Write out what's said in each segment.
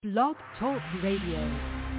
Blog Talk Radio.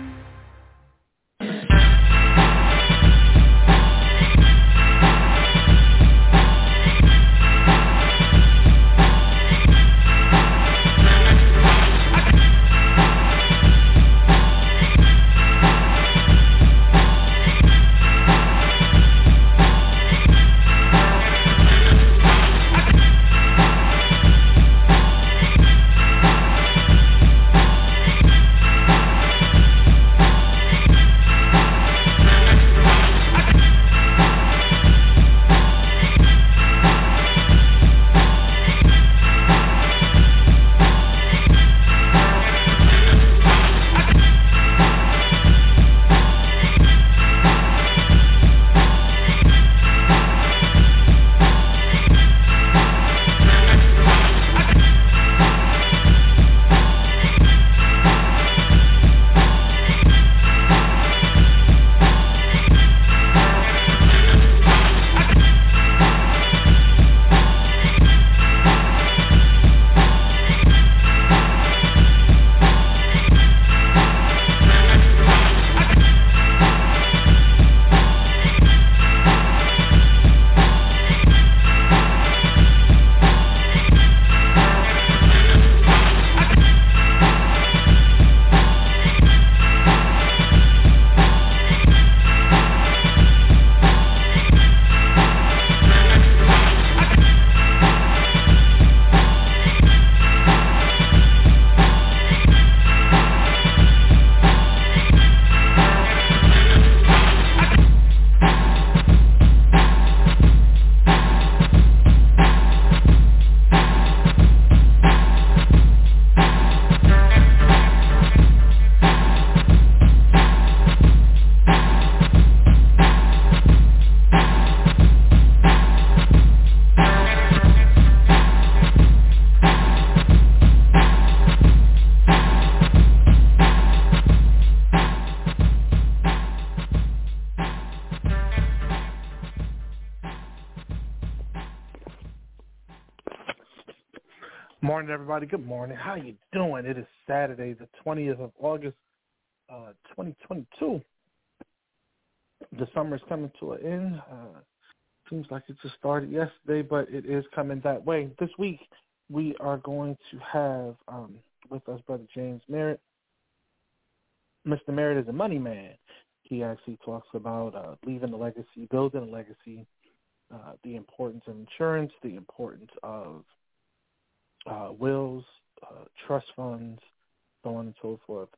Morning, everybody. Good morning. How you doing? It is Saturday, the 20th of August, 2022. The summer is coming to an end. Seems like it just started yesterday, but it is coming that way. This week, we are going to have with us Brother James Merritt. Mr. Merritt is a money man. He actually talks about leaving a legacy, building a legacy, the importance of insurance, the importance of wills, trust funds, so on and so forth.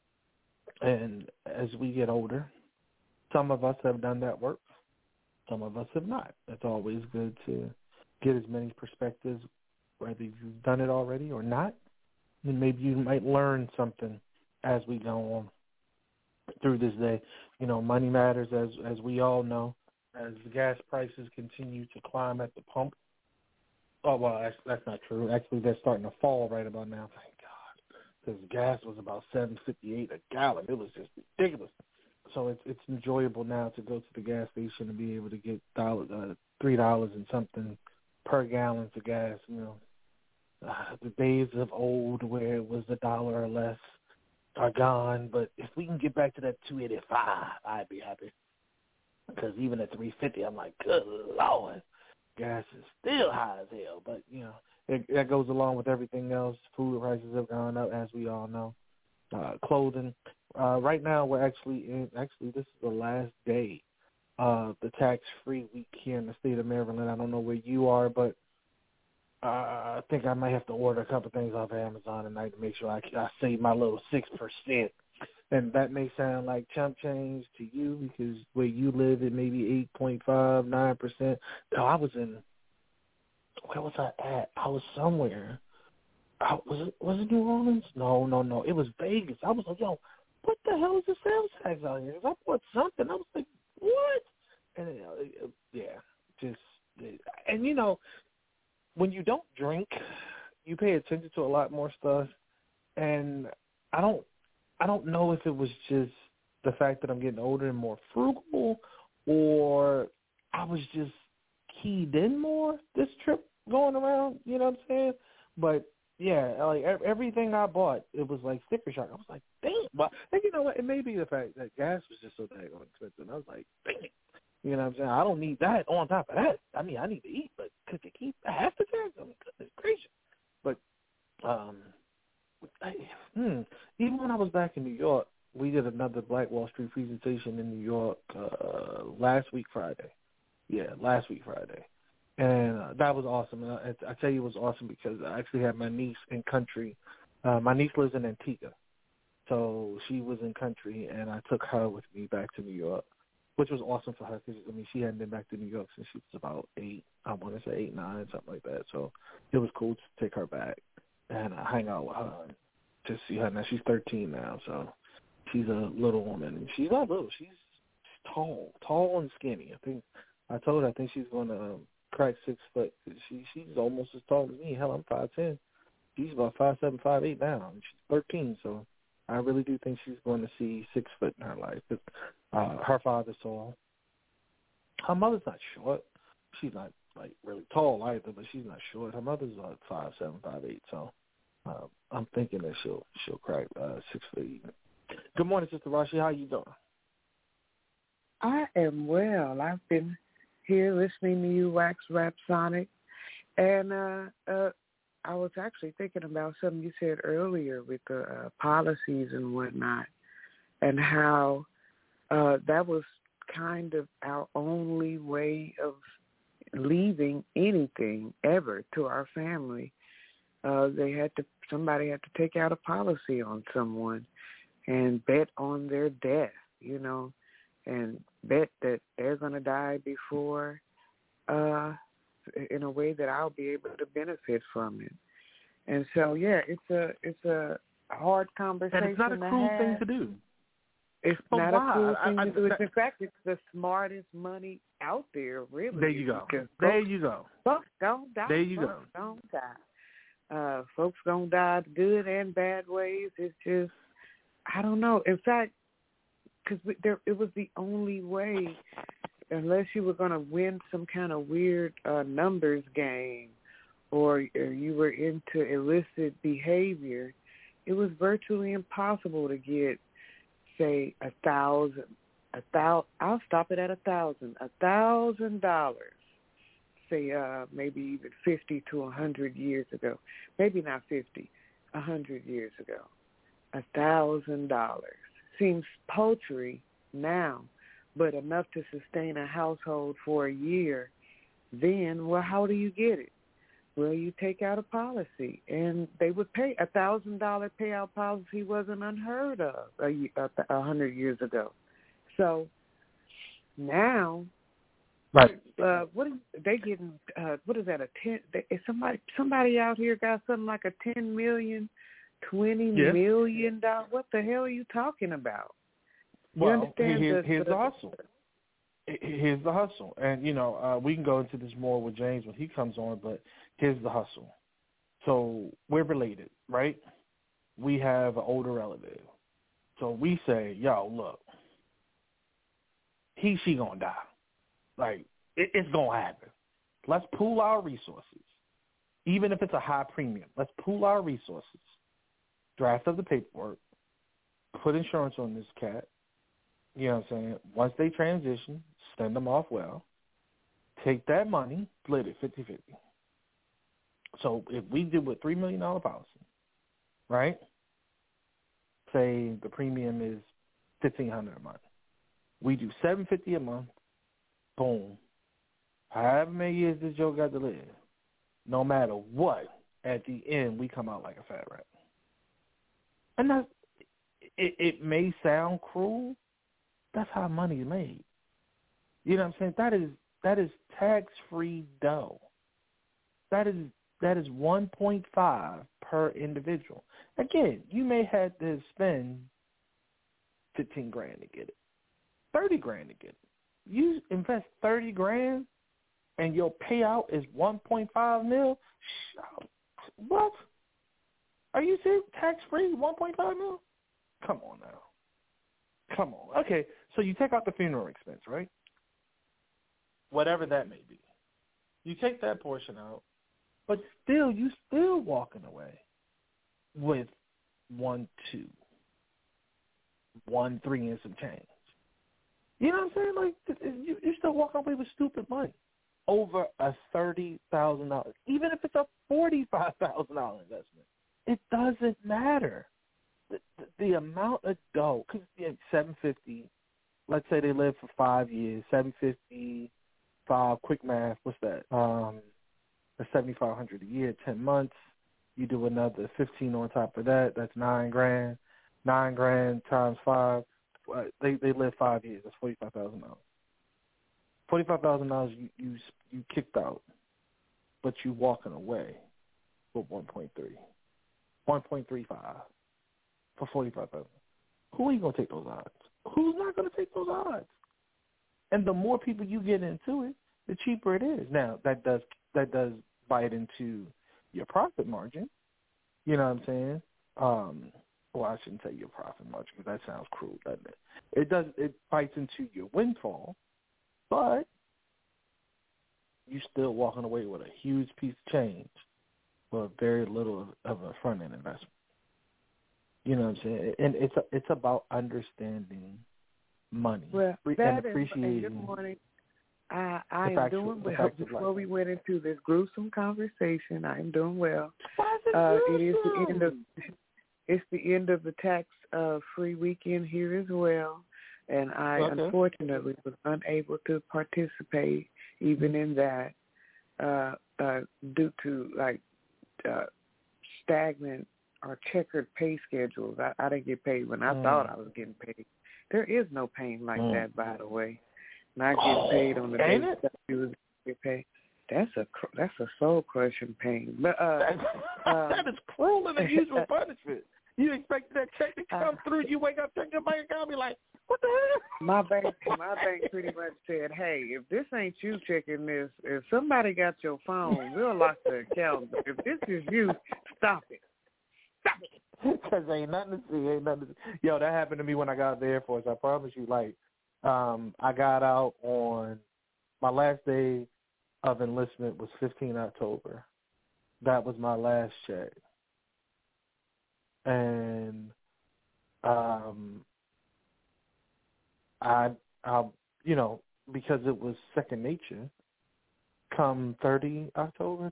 And as we get older, some of us have done that work, some of us have not. It's always good to get as many perspectives, whether you've done it already or not. And maybe you might learn something as we go on through this day. You know, money matters, as we all know, as the gas prices continue to climb at the pump. Oh, well, that's not true. Actually, they're starting to fall right about now. Thank God. Because gas was about $7.58 a gallon. It was just ridiculous. So it's enjoyable now to go to the gas station and be able to get $3 and something per gallon for gas. You know, the days of old where it was $1 or less are gone. But if we can get back to that $2.85, I'd be happy. Because even at $3.50, I'm like, good Lord. Gas is still high as hell, but, you know, that goes along with everything else. Food prices have gone up, as we all know. Clothing. Right now, we're actually this is the last day of the tax-free week here in the state of Maryland. I don't know where you are, but I think I might have to order a couple things off of Amazon tonight to make sure I save my little 6%. And that may sound like chump change to you because where you live, it may be 8.5, 9%. No, I was in, where was I at? I was somewhere. Was it New Orleans? No. It was Vegas. I was like, yo, what the hell is the sales tax out here? Because I bought something. I was like, what? And, and, you know, when you don't drink, you pay attention to a lot more stuff. And I don't know if it was just the fact that I'm getting older and more frugal, or I was just keyed in more this trip going around, you know what I'm saying? But Yeah, like everything I bought, it was like sticker shock. I was like, damn. But and you know what? It may be the fact that gas was just so daggone expensive. I was like, dang it. You know what I'm saying? I don't need that on top of that. I mean, I need to eat, but could you keep half the tax? I mean, goodness gracious. But even when I was back in New York, we did another Black Wall Street presentation in New York last week Friday. Yeah, last week Friday. And that was awesome. And I tell you it was awesome because I actually had my niece in country. My niece lives in Antigua. So she was in country, and I took her with me back to New York, which was awesome for her because, I mean, she hadn't been back to New York since she was about 8, I want to say 8, 9, something like that. So it was cool to take her back and hang out with her and to see her. Now, she's 13 now, so she's a little woman. And she's not little. She's tall and skinny. I told her I think she's going to crack 6 foot. She's almost as tall as me. Hell, I'm 5'10". She's about 5'7", 5'8" now, and she's 13, so I really do think she's going to see 6 foot in her life. Her father's tall. Her mother's not short. She's not like really tall either, but she's not short. Her mother's like 5'7", 5'8", so I'm thinking that she'll crack 6 foot even. Good morning, Sister Rashi. How you doing? I am well. I've been here listening to you, Wax Rhapsonic, and I was actually thinking about something you said earlier with the policies and whatnot, and how that was kind of our only way of leaving anything ever to our family. Somebody had to take out a policy on someone and bet on their death, you know, and bet that they're going to die before, in a way that I'll be able to benefit from it. And so, yeah, it's a hard conversation. And it's not a cruel thing to do. It's not a cruel thing to do. In fact, it's the smartest money out there, really. There you go. There you go. Folks don't die. There you go. Folks don't die. Folks gonna die good and bad ways. It's just, I don't know. In fact, because it was the only way, unless you were going to win some kind of weird numbers game or you were into illicit behavior, it was virtually impossible to get, say, $1,000. I'll stop it at $1,000. Say maybe even 50 to 100 years ago. Maybe not 50, 100 years ago. $1,000 seems paltry now, but enough to sustain a household for a year. Then, well, how do you get it? Well, you take out a policy, and they would pay. $1,000 payout policy wasn't unheard of 100 years ago. So now, right? What are they getting? What is that? Is somebody out here got something like a $10 million, $20 million? What the hell are you talking about? Well, here's the hustle. Here's the hustle, and we can go into this more with James when he comes on. But here's the hustle. So we're related, right? We have an older relative. So we say, yo, look, she gonna die. Like it's gonna happen. Let's pool our resources, even if it's a high premium. Let's pool our resources. Draft up the paperwork. Put insurance on this cat. You know what I'm saying? Once they transition, send them off well. Take that money, split it 50-50. So if we did with $3 million policy, right? Say the premium is $1,500 a month. We do $750 a month. Boom. However many years this Joe got to live, no matter what, at the end we come out like a fat rat. And that's, it may sound cruel. That's how money is made. You know what I'm saying? That is tax-free dough. That is 1.5 per individual. Again, you may have to spend $15,000 to get it, $30,000 to get it. You invest $30,000 and your payout is 1.5 mil. What? Are you serious? Tax-free, 1.5 mil? Come on now. Come on. Okay, so you take out the funeral expense, right? Whatever that may be. You take that portion out, but still, you still walking away with 1, 2, 1, 3 and some change. You know what I'm saying? Like, you still walking away with stupid money over a $30,000, even if it's a $45,000 investment. It doesn't matter. The amount of dough, because $750. Let's say they live for 5 years. $750, quick math. What's that? That's $7,500 a year. 10 months. You do another 15 on top of that. That's $9,000. $9,000 times 5. They live 5 years. That's $45,000. $45,000 you kicked out, but you walking away with 1.3, 1.35 for $45,000. Who are you gonna take those odds? Who's not gonna take those odds? And the more people you get into it, the cheaper it is. Now that does bite into your profit margin. You know what I'm saying? Well, I shouldn't say your profit margin because that sounds cruel, doesn't it? It bites into your windfall, but you're still walking away with a huge piece of change for very little of a front end investment. You know what I'm saying? And it's about understanding money and appreciating. Good morning. I am doing well. Before we went into this gruesome conversation, I am doing well. It is the end of the tax free weekend here as well, and I unfortunately was unable to participate even in that due to stagnant or checkered pay schedules. I didn't get paid when I thought I was getting paid. There is no pain like that, by the way. Not getting paid on the day that you was getting paid. That's a soul crushing pain. But that is cruel and unusual punishment. You expect that check to come through? You wake up, check your bank account, be like, "What the hell?" My bank pretty much said, "Hey, if this ain't you checking this, if somebody got your phone, we'll lock the account. But if this is you, stop it. Stop it." Because ain't nothing to see. Yo, that happened to me when I got out of the Air Force. I promise you. I got out on my last day of enlistment was 15 October. That was my last check. And I because it was second nature, come 30 October,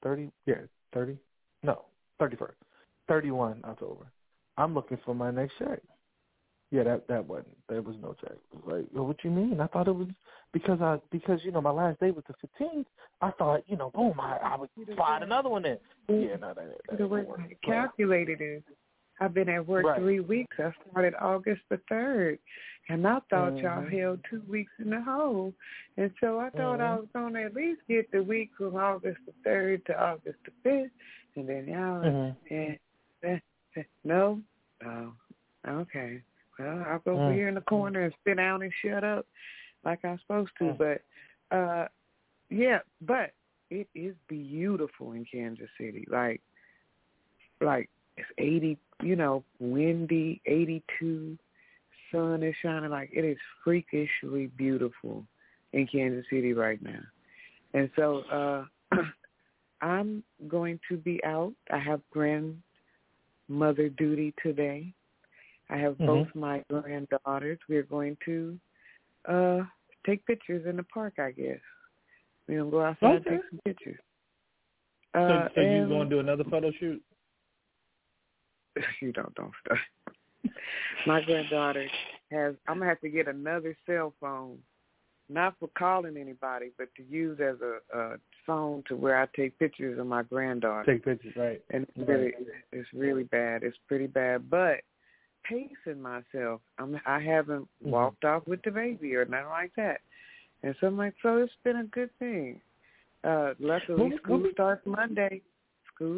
31st, 31 October, I'm looking for my next check. Yeah, there was no check. It was like, well, what you mean? I thought it was because my last day was the 15th. I thought, boom, I would slide another one in. Yeah, no, that the way I calculated is I've been at work 3 weeks. I started August the 3rd, and I thought y'all held 2 weeks in the hole. And so I thought I was going to at least get the week from August the 3rd to August the 5th, and then y'all, no, okay. Well, I'll go over here in the corner and sit down and shut up like I'm supposed to. But, but it is beautiful in Kansas City. Like it's 80, windy, 82, sun is shining. Like, it is freakishly beautiful in Kansas City right now. And so I'm going to be out. I have grandmother duty today. I have both my granddaughters. We're going to take pictures in the park, I guess. We're going to go outside and take some pictures. So you're going to do another photo shoot? You don't start. My granddaughter I'm going to have to get another cell phone, not for calling anybody, but to use as a phone to where I take pictures of my granddaughter. Take pictures, right. And it's really bad. It's pretty bad. But pacing myself, I haven't walked off with the baby or nothing like that. And so I'm like, so it's been a good thing. Luckily, school starts Monday. Did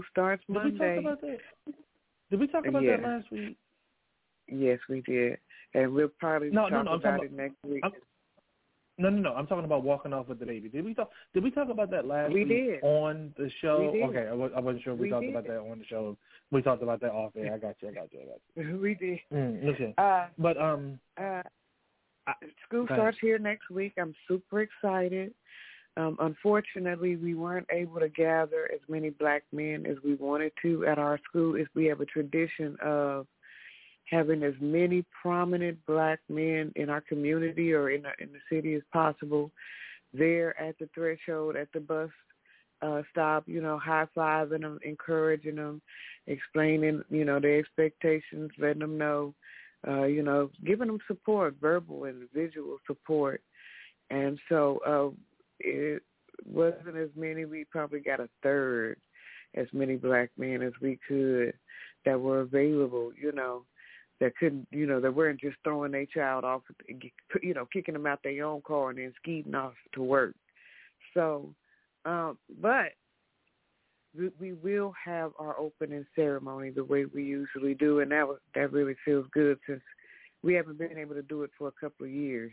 we talk about that last week? Yes, we did. And we'll probably talk about it next week. No. I'm talking about walking off with the baby. Did we talk about that last week on the show? Okay, I wasn't sure we talked about that on the show. We talked about that off air. I got you. We did. Listen, school starts here next week. I'm super excited. Unfortunately, we weren't able to gather as many black men as we wanted to at our school. We have a tradition of having as many prominent black men in our community or in the city as possible there at the threshold, at the bus stop, high-fiving them, encouraging them, explaining, their expectations, letting them know, giving them support, verbal and visual support. And so it wasn't as many. We probably got a third as many black men as we could that were available, that couldn't, that weren't just throwing their child off, kicking them out their own car and then skeeting off to work. So, but we will have our opening ceremony the way we usually do, and that really feels good since we haven't been able to do it for a couple of years,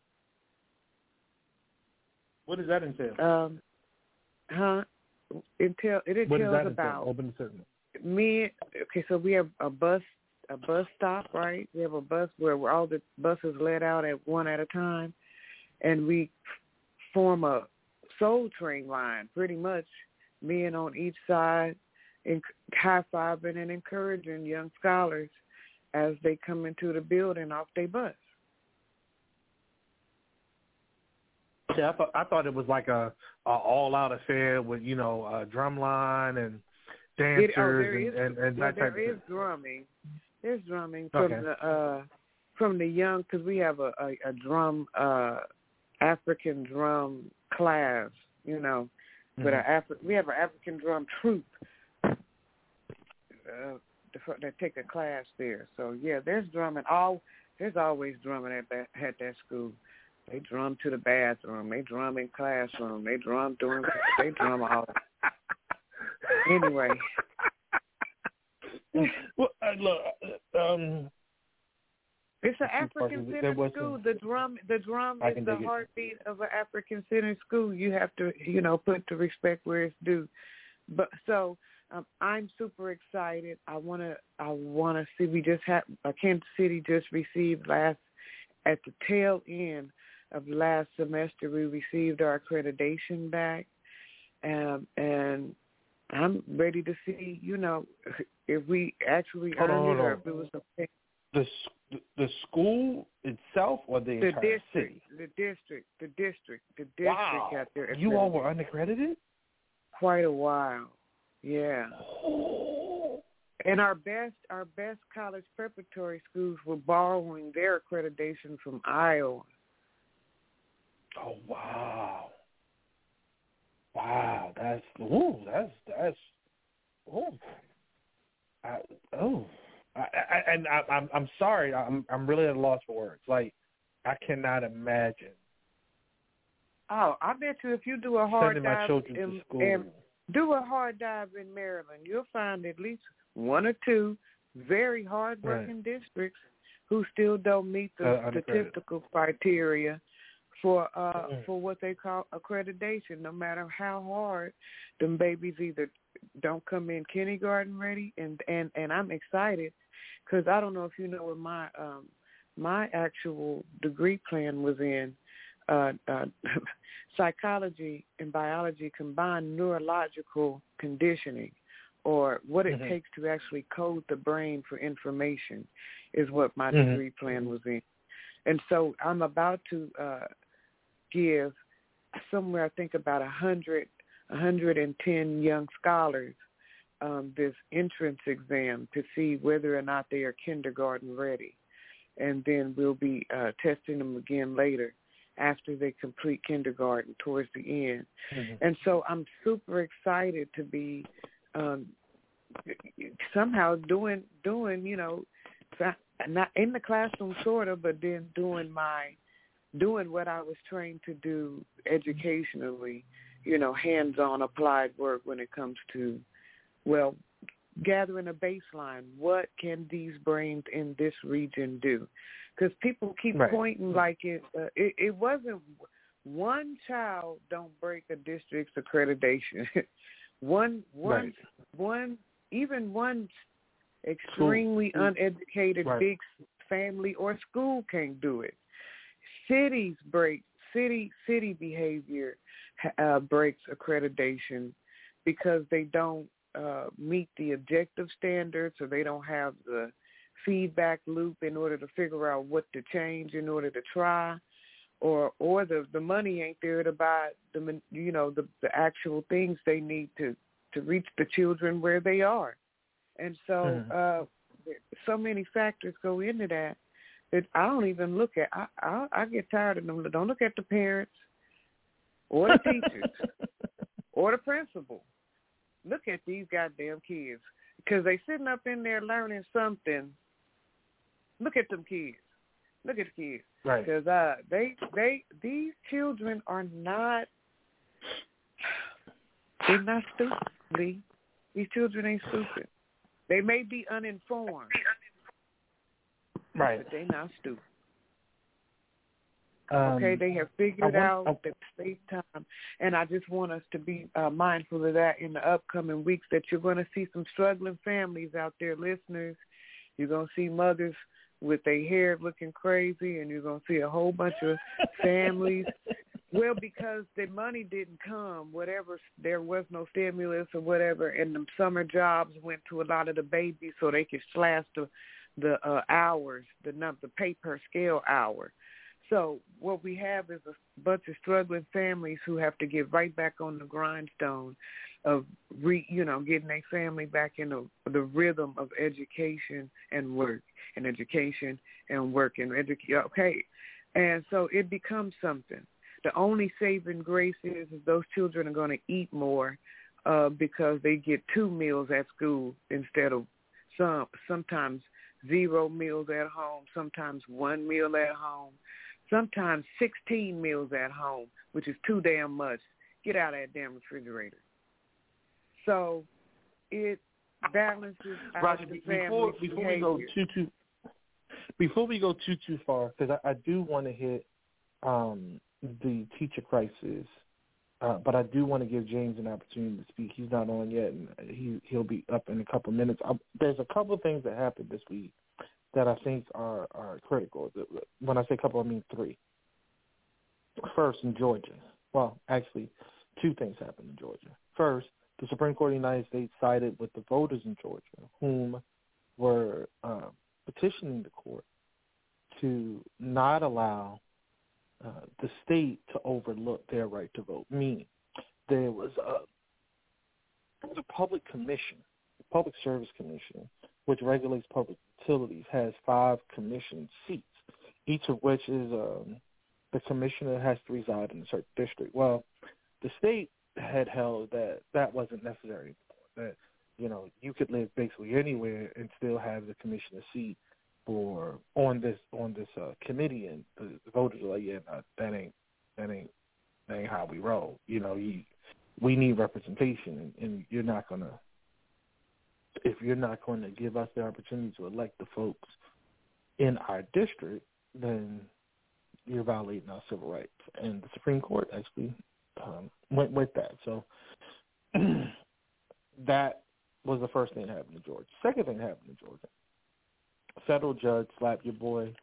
What does that entail? It entails about opening ceremony. Okay, so we have a bus stop, right? We have a bus where all the buses let out at one at a time, and we form a Soul Train line, pretty much, men on each side, high-fiving and encouraging young scholars as they come into the building off their bus. Yeah, I thought it was like a all-out affair with, a drum line and dancers and that type of thing. There is drumming. There's drumming Okay. from the young, because we have a drum, African drum class, Mm-hmm. but we have an African drum troupe that take a class there. So yeah, there's drumming. There's always drumming at that school. They drum to the bathroom. They drum in classroom. They drum they drum all. Anyway. Well, look, it's an African-centered school. The drum is the heartbeat of an African-centered school. You have to, put the respect where it's due. But so I'm super excited. I wanna see. We just had Kansas City just received at the tail end of last semester. We received our accreditation back, and I'm ready to see. If we actually earned it or if it was a. The school itself or the entire city? The district Wow. got their You all were unaccredited? Quite a while, yeah. Oh. And our best college preparatory schools were borrowing their accreditation from Iowa. Oh, wow. Wow, that's I'm sorry. I'm really at a loss for words. Like, I cannot imagine. Oh, I bet you if you do a hard sending my dive children to school. And do a hard dive in Maryland, you'll find at least one or two very hard-working districts who still don't meet the statistical criteria for what they call accreditation. No matter how hard, them babies either don't come in kindergarten ready, and I'm excited because I don't know if you know what my actual degree plan was in. Psychology and biology combined neurological conditioning, or what it takes to actually code the brain for information, is what my degree plan was in. And so I'm about to give somewhere, I think about 110 young scholars this entrance exam to see whether or not they are kindergarten ready. And then we'll be testing them again later after they complete kindergarten towards the end. And so I'm super excited to be somehow doing, not in the classroom sort of, but then doing what I was trained to do educationally, hands-on applied work when it comes to, gathering a baseline. What can these brains in this region do? Because people keep pointing like it wasn't one child don't break a district's accreditation. one extremely uneducated big family or school can't do it. Cities break city behavior breaks accreditation because they don't meet the objective standards, or they don't have the feedback loop in order to figure out what to change in order to try, or the money ain't there to buy the actual things they need to reach the children where they are. And so so many factors go into that I don't even look at. I get tired of them. Don't look at the parents or the teachers or the principal. Look at these goddamn kids, because they sitting up in there learning something. Look at them kids. Look at the kids. Right. Because these children are not. They're not stupid, Lee. These children ain't stupid. They may be uninformed. Right. But they're not stupid. Okay, they have figured out that space time, and I just want us to be mindful of that in the upcoming weeks, that you're going to see some struggling families out there, listeners. You're going to see mothers with their hair looking crazy, and you're going to see a whole bunch of families. Well, because the money didn't come, whatever, there was no stimulus or whatever, and the summer jobs went to a lot of the babies so they could slash the hours, the pay per scale hour. So what we have is a bunch of struggling families who have to get right back on the grindstone of getting their family back in the rhythm of education and work, and education and work and okay. And so it becomes something. The only saving grace is those children are going to eat more because they get 2 meals at school instead of sometimes 0 meals at home, sometimes 1 meal at home, sometimes 16 meals at home, which is too damn much. Get out of that damn refrigerator. So it balances out Roger, the family behavior. Before we go too far, because I do want to hit the teacher crisis, but I do want to give James an opportunity to speak. He's not on yet, and he'll be up in a couple minutes. There's a couple of things that happened this week that I think are critical. When I say couple, I mean 3. First, in Georgia. Well, actually, 2 things happened in Georgia. First, the Supreme Court of the United States sided with the voters in Georgia, whom were petitioning the court to not allow the state to overlook their right to vote. Meaning, there was a public commission, the Public Service Commission, which regulates public utilities, has 5 commission seats, each of which is the commissioner has to reside in a certain district. Well, the state had held that wasn't necessary anymore, that you could live basically anywhere and still have the commissioner seat on this committee, and the voters are like, yeah, no, that ain't how we roll. We need representation, and if you're not going to give us the opportunity to elect the folks in our district, then you're violating our civil rights. And the Supreme Court actually went with that. So that was the first thing that happened in Georgia. Second thing that happened in Georgia, a federal judge slapped your boy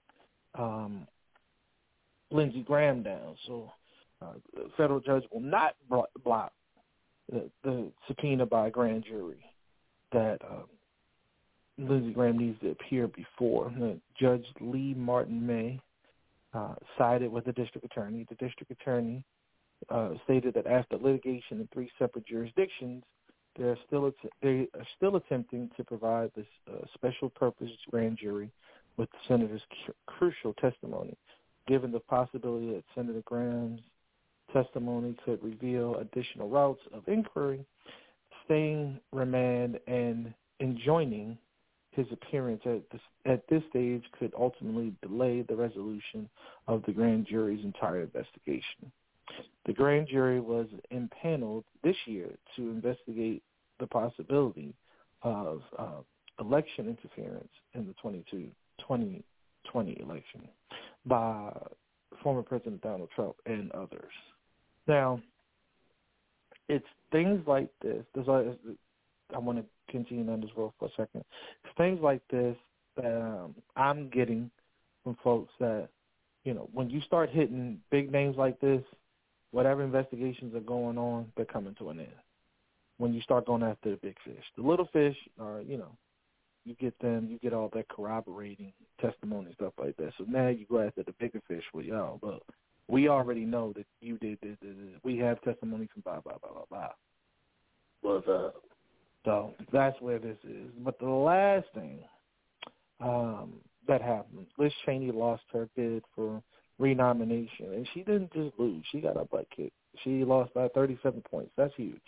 Lindsey Graham down. So the federal judge will not block the subpoena by a grand jury that Lindsey Graham needs to appear before. Judge Lee Martin May sided with the district attorney. The district attorney stated that after litigation in 3 separate jurisdictions, they are still attempting to provide this special purpose grand jury with the senator's crucial testimony, given the possibility that Senator Graham's testimony could reveal additional routes of inquiry. Staying remand and enjoining his appearance at this stage could ultimately delay the resolution of the grand jury's entire investigation. The grand jury was impaneled this year to investigate the possibility of election interference in the 2020 election by former President Donald Trump and others. Now, it's things like this. I want to continue on this role for a second. It's things like this that I'm getting from folks that when you start hitting big names like this, whatever investigations are going on, they're coming to an end. When you start going after the big fish, the little fish are, you get them, you get all that corroborating testimony, stuff like that. So now you go after the bigger fish. Well, yo, look, we already know that you did this. We have testimony from blah, blah, blah, blah, blah. So that's where this is. But the last thing that happened, Liz Cheney lost her bid for renomination, and she didn't just lose. She got her butt kicked. She lost by 37 points. That's huge.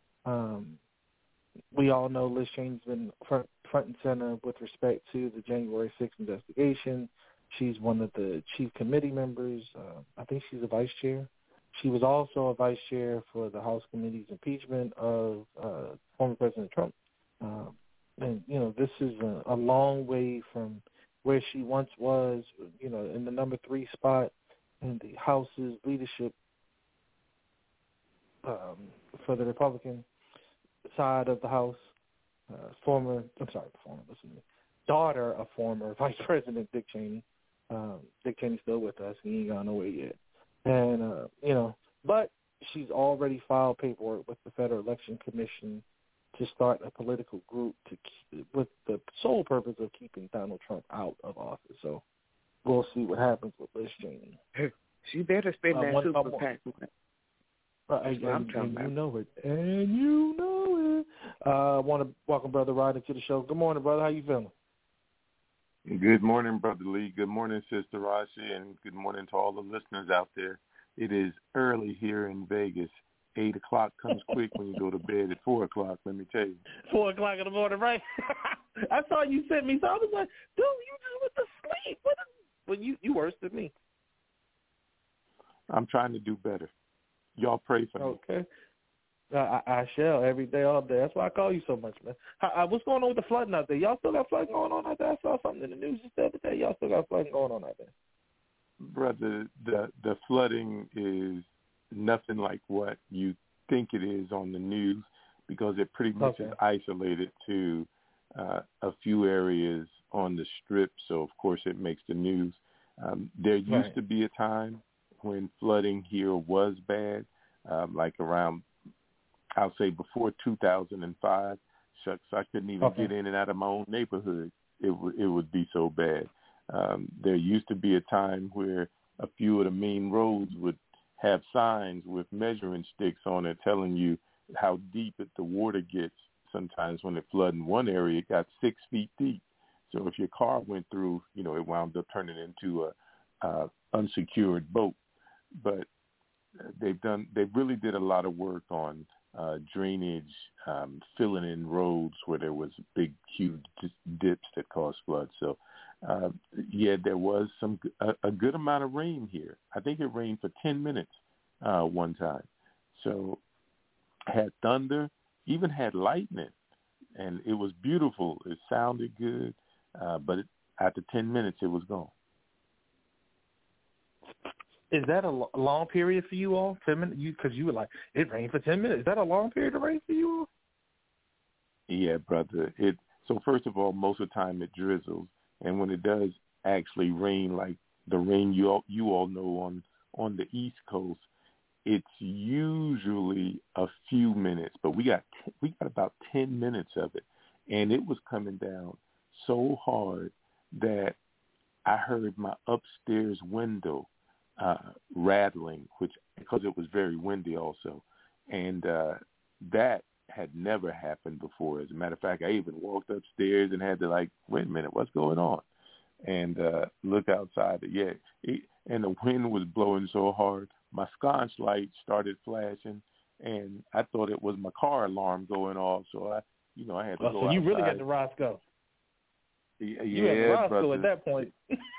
We all know Liz Cheney's been front and center with respect to the January 6th investigation. She's one of the chief committee members. I think she's a vice chair. She was also a vice chair for the House Committee's impeachment of former President Trump. And, this is a long way from where she once was, in the number 3 spot in the House's leadership for the Republican side of the House. Daughter of former Vice President Dick Cheney. Dick Cheney's still with us. He ain't gone nowhere yet. And, but she's already filed paperwork with the Federal Election Commission to start a political group with the sole purpose of keeping Donald Trump out of office. So we'll see what happens with Liz Cheney. She better spend that super PAC. And you know it. I want to welcome Brother Rodney to the show. Good morning, brother. How you feeling? Good morning, Brother Lee. Good morning, Sister Rashi, and good morning to all the listeners out there. It is early here in Vegas. 8 o'clock comes quick when you go to bed at 4 o'clock, let me tell you. 4 o'clock in the morning, right? I saw you sent me, so I was like, dude, you just went to sleep. Well, you worse than me. I'm trying to do better. Y'all pray for me. Okay. I shall every day, all day. That's why I call you so much, man. What's going on with the flooding out there? Y'all still got flooding going on out there? I saw something in the news just the other day. Y'all still got flooding going on out there? Brother, the flooding is nothing like what you think it is on the news, because it pretty much is isolated to a few areas on the Strip. So, of course, it makes the news. There used to be a time when flooding here was bad, like around, I'll say before 2005. Shucks, I couldn't even get in and out of my own neighborhood. It would be so bad. There used to be a time where a few of the main roads would have signs with measuring sticks on it telling you how deep the water gets. Sometimes when it flooded in one area, it got 6 feet deep. So if your car went through, it wound up turning into a unsecured boat. But they really did a lot of work on drainage, filling in roads where there was big, huge dips that caused floods. So, there was a good amount of rain here. I think it rained for 10 minutes one time. So, had thunder, even had lightning, and it was beautiful. It sounded good, but after 10 minutes, it was gone. Is that a long period for you all? 10 minutes? Because you were like, it rained for 10 minutes. Is that a long period of rain for you all? Yeah, brother. So first of all, most of the time it drizzles, and when it does actually rain, like the rain you all know on the East Coast, it's usually a few minutes, but we got about 10 minutes of it, and it was coming down so hard that I heard my upstairs window rattling, because it was very windy also, and that had never happened before. As a matter of fact, I even walked upstairs and had to wait a minute, what's going on? And look outside. And the wind was blowing so hard, my sconce light started flashing, and I thought it was my car alarm going off. So I had to go. So you outside. Really got the Roscoe. You had the Roscoe brother. at that point.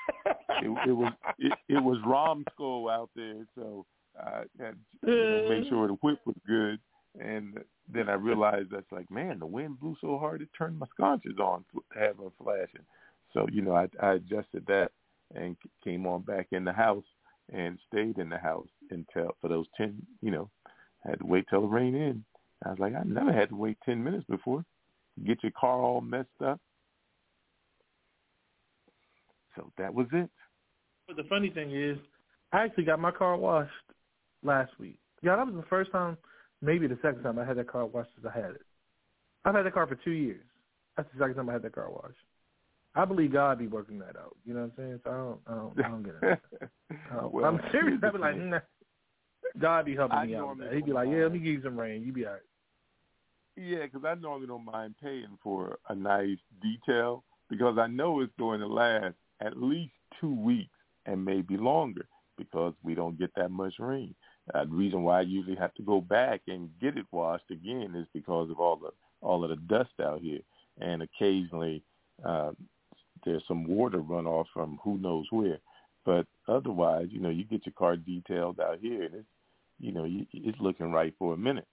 it was Romsco out there, so I had to make sure the whip was good. And then I realized that's man, the wind blew so hard it turned my sconces on, having flashing. So I adjusted that and came on back in the house and stayed in the house until for those 10. I had to wait till the rain in. I was like, I never had to wait 10 minutes before. Get your car all messed up. So that was it. But the funny thing is, I actually got my car washed last week. Yeah, that was the first time, maybe the second time I had that car washed since I had it. I've had that car for 2 years. That's the second time I had that car washed. I believe God be working that out. You know what I'm saying? So I don't get it. Well, I'm serious. I be like, nah. God be helping me out with that. He'd be like, yeah, let me give you some rain. You be all right. Yeah, because I normally don't mind paying for a nice detail because I know it's going to last at least 2 weeks and maybe longer because we don't get that much rain. The reason why I usually have to go back and get it washed again is because of all of the dust out here, and occasionally there's some water runoff from who knows where. But otherwise, you get your car detailed out here, and it's looking right for a minute.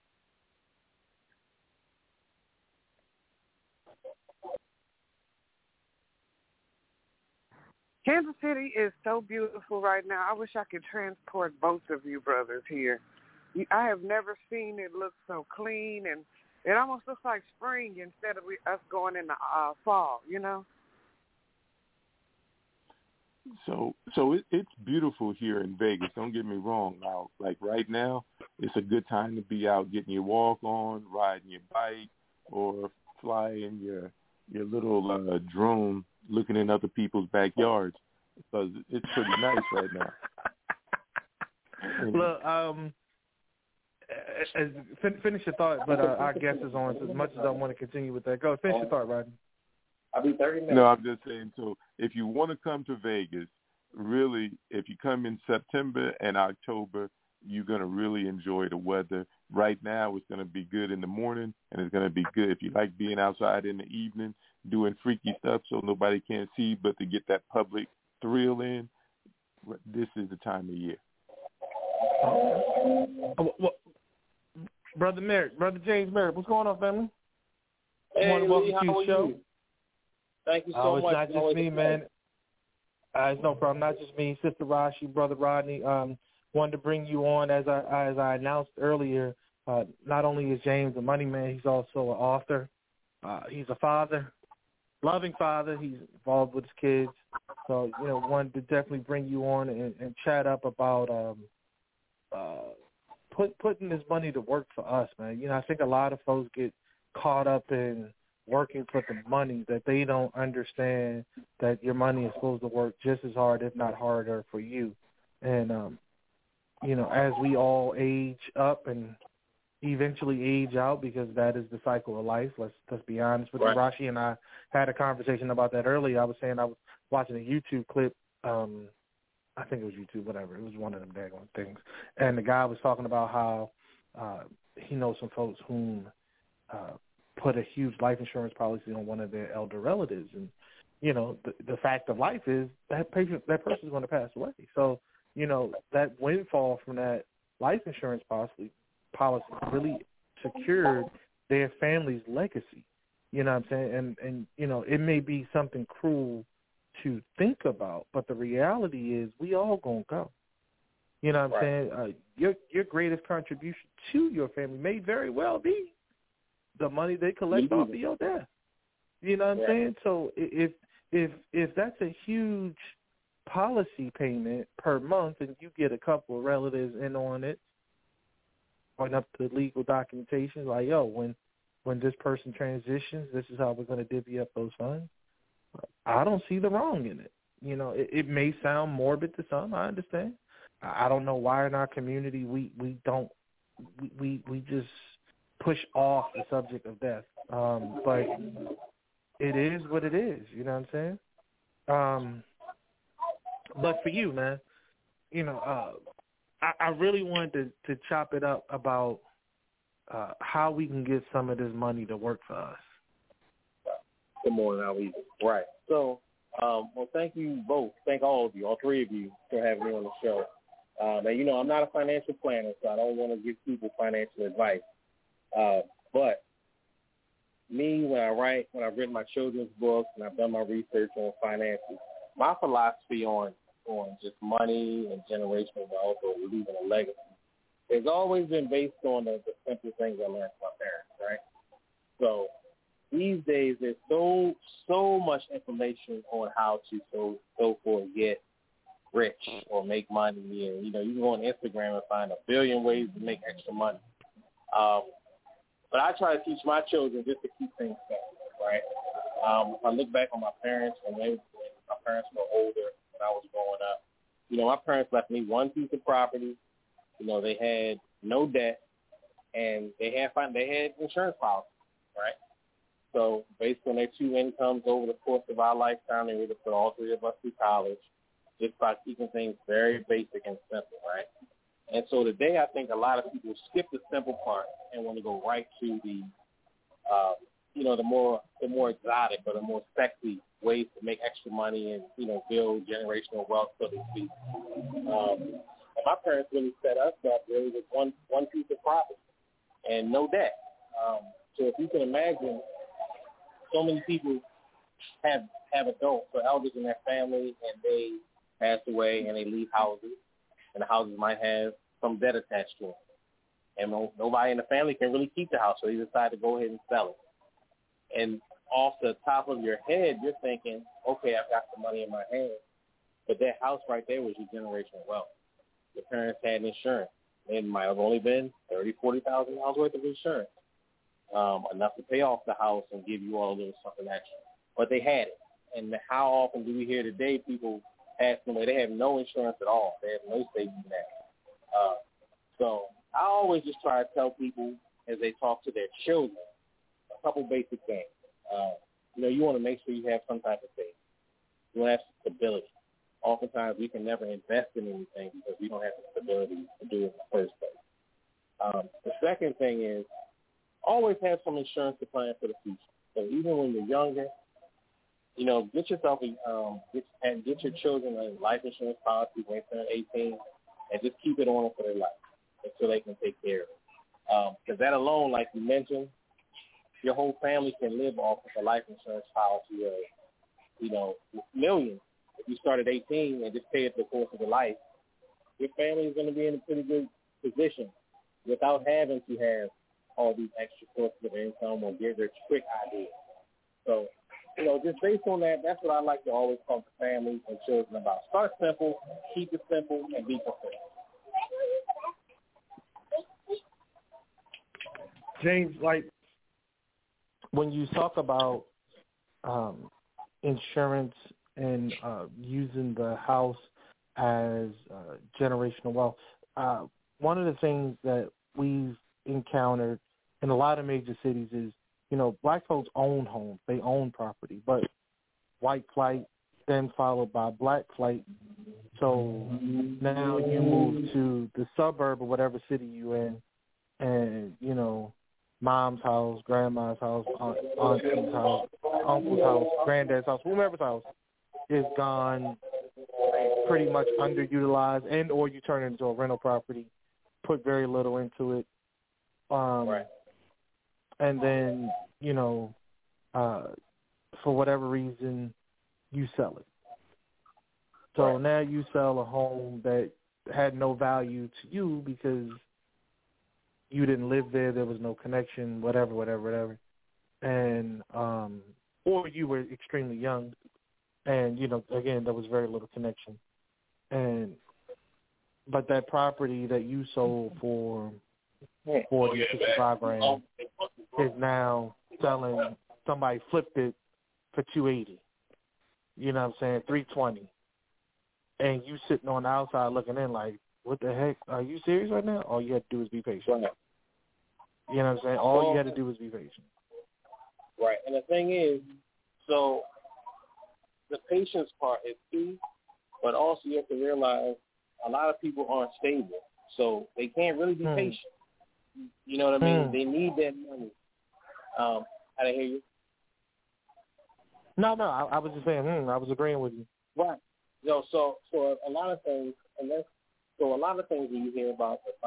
Kansas City is so beautiful right now. I wish I could transport both of you brothers here. I have never seen it look so clean, and it almost looks like spring instead of us going in the fall, So it's beautiful here in Vegas. Don't get me wrong. Now, like right now, it's a good time to be out getting your walk on, riding your bike, or flying your little drone, looking in other people's backyards because it's pretty nice right now. Look, finish your thought, but our guest is on. So as much as I want to continue with that, go finish your thought, Rodney. I'll be 30 minutes. No, I'm just saying, so if you want to come to Vegas, really, if you come in September and October, you're going to really enjoy the weather. Right now, it's going to be good in the morning, and it's going to be good if you like being outside in the evening, doing freaky stuff so nobody can see, but to get that public thrill in, this is the time of year. Well, Brother James Merritt, what's going on, family? Hey, Lee, how are show? you? Thank you so much. It's not just me, man. It's no problem. Not just me. Sister Rashi, Brother Rodney. Wanted to bring you on as I announced earlier. Not only is James a money man, he's also an author. He's a father, loving father. He's involved with his kids. So wanted to definitely bring you on and chat up about putting this money to work for us, man. I think a lot of folks get caught up in working for the money, that they don't understand that your money is supposed to work just as hard, if not harder, for you. And, as we all age up and eventually age out, because that is the cycle of life, let's be honest with you. Rashi and I had a conversation about that earlier. I was saying I was watching a YouTube clip, I think it was YouTube, whatever. It was one of them daggone things. And the guy was talking about how he knows some folks whom put a huge life insurance policy on one of their elder relatives. And, the fact of life is that person is going to pass away. So, that windfall from that life insurance policy really secured their family's legacy. You know what I'm saying? And it may be something cruel to think about, but the reality is we all gonna go. You know what I'm saying? Your greatest contribution to your family may very well be the money they collect off of your death. You know what I'm saying? So if that's a huge policy payment per month and you get a couple of relatives in on it, going up to legal documentation, like, yo, when this person transitions, this is how we're going to divvy up those funds. I don't see the wrong in it. It may sound morbid to some. I understand. I don't know why in our community we just push off the subject of death. But it is what it is. You know what I'm saying? But for you, man, I really wanted to chop it up about how we can get some of this money to work for us. Good morning, Ali. Right. So, thank you both. Thank all of you, all three of you, for having me on the show. And, I'm not a financial planner, so I don't want to give people financial advice. But me, when I've written my children's books and I've done my research on finances, my philosophy on just money and generational wealth or leaving a legacy has always been based on the simple things I learned from my parents, right? So these days there's so much information on how to so forth get rich or make money. And, you can go on Instagram and find a billion ways to make extra money. But I try to teach my children just to keep things simple, right? If I look back on my parents, when my parents were older, when I was growing up, my parents left me one piece of property. They had no debt, and they had insurance policy, right? So based on their two incomes over the course of our lifetime, they were able to put all three of us through college just by keeping things very basic and simple, right? And so today I think a lot of people skip the simple part and want to go right to the, the more exotic or the more sexy ways to make extra money and, build generational wealth, so to speak. And my parents really set us up really with one piece of property and no debt. So if you can imagine, so many people have adults or elders in their family, and they pass away and they leave houses, and the houses might have some debt attached to them. And nobody in the family can really keep the house, so they decide to go ahead and sell it. And off the top of your head, you're thinking, okay, I've got the money in my hand, but that house right there was your generational wealth. Your parents had insurance. It might have only been $30,000, $40,000 worth of insurance, enough to pay off the house and give you all a little something extra. But they had it. And how often do we hear today people ask them, they have no insurance at all. They have no safety net. So I always just try to tell people as they talk to their children a couple basic things. You want to make sure you have some type of savings. You want to have stability. Oftentimes we can never invest in anything because we don't have the stability to do it in the first place. The second thing is always have some insurance to plan for the future. So even when you're younger, get yourself get your children a life insurance policy when they turn 18, and just keep it on them for their life until they can take care of it. Because that alone, like you mentioned, your whole family can live off of a life insurance policy of, millions. If you start at 18 and just pay it the course of your life, your family is going to be in a pretty good position without having to have all these extra sources of income or get rich quick ideas. So, just based on that, that's what I like to always talk to families and children about. Start simple, keep it simple, and be fulfilled. James, like when you talk about insurance and using the house as generational wealth, one of the things that we've encountered in a lot of major cities is, black folks own homes. They own property, but white flight then followed by black flight. So now you move to the suburb or whatever city you're in, and, mom's house, grandma's house, auntie's house, uncle's house, granddad's house, whomever's house is gone, pretty much underutilized, and or you turn it into a rental property, put very little into it. Right. And then, for whatever reason, you sell it. So now you sell a home that had no value to you because you didn't live there, there was no connection, whatever. And, or you were extremely young and, again, there was very little connection. But that property that you sold for $40,000, $55,000 is now selling. Somebody flipped it for $280,000. You know what I'm saying? $320,000, and you sitting on the outside looking in like, what the heck? Are you serious right now? All you had to do is be patient. Right. You know what I'm saying? All you had to do was be patient. Right. And the thing is, so the patience part is key, but also you have to realize a lot of people aren't stable, so they can't really be patient. You know what I mean? They need that money. I didn't hear you. No, I was just saying. I was agreeing with you. Right. So a lot of things, a lot of things when you hear about the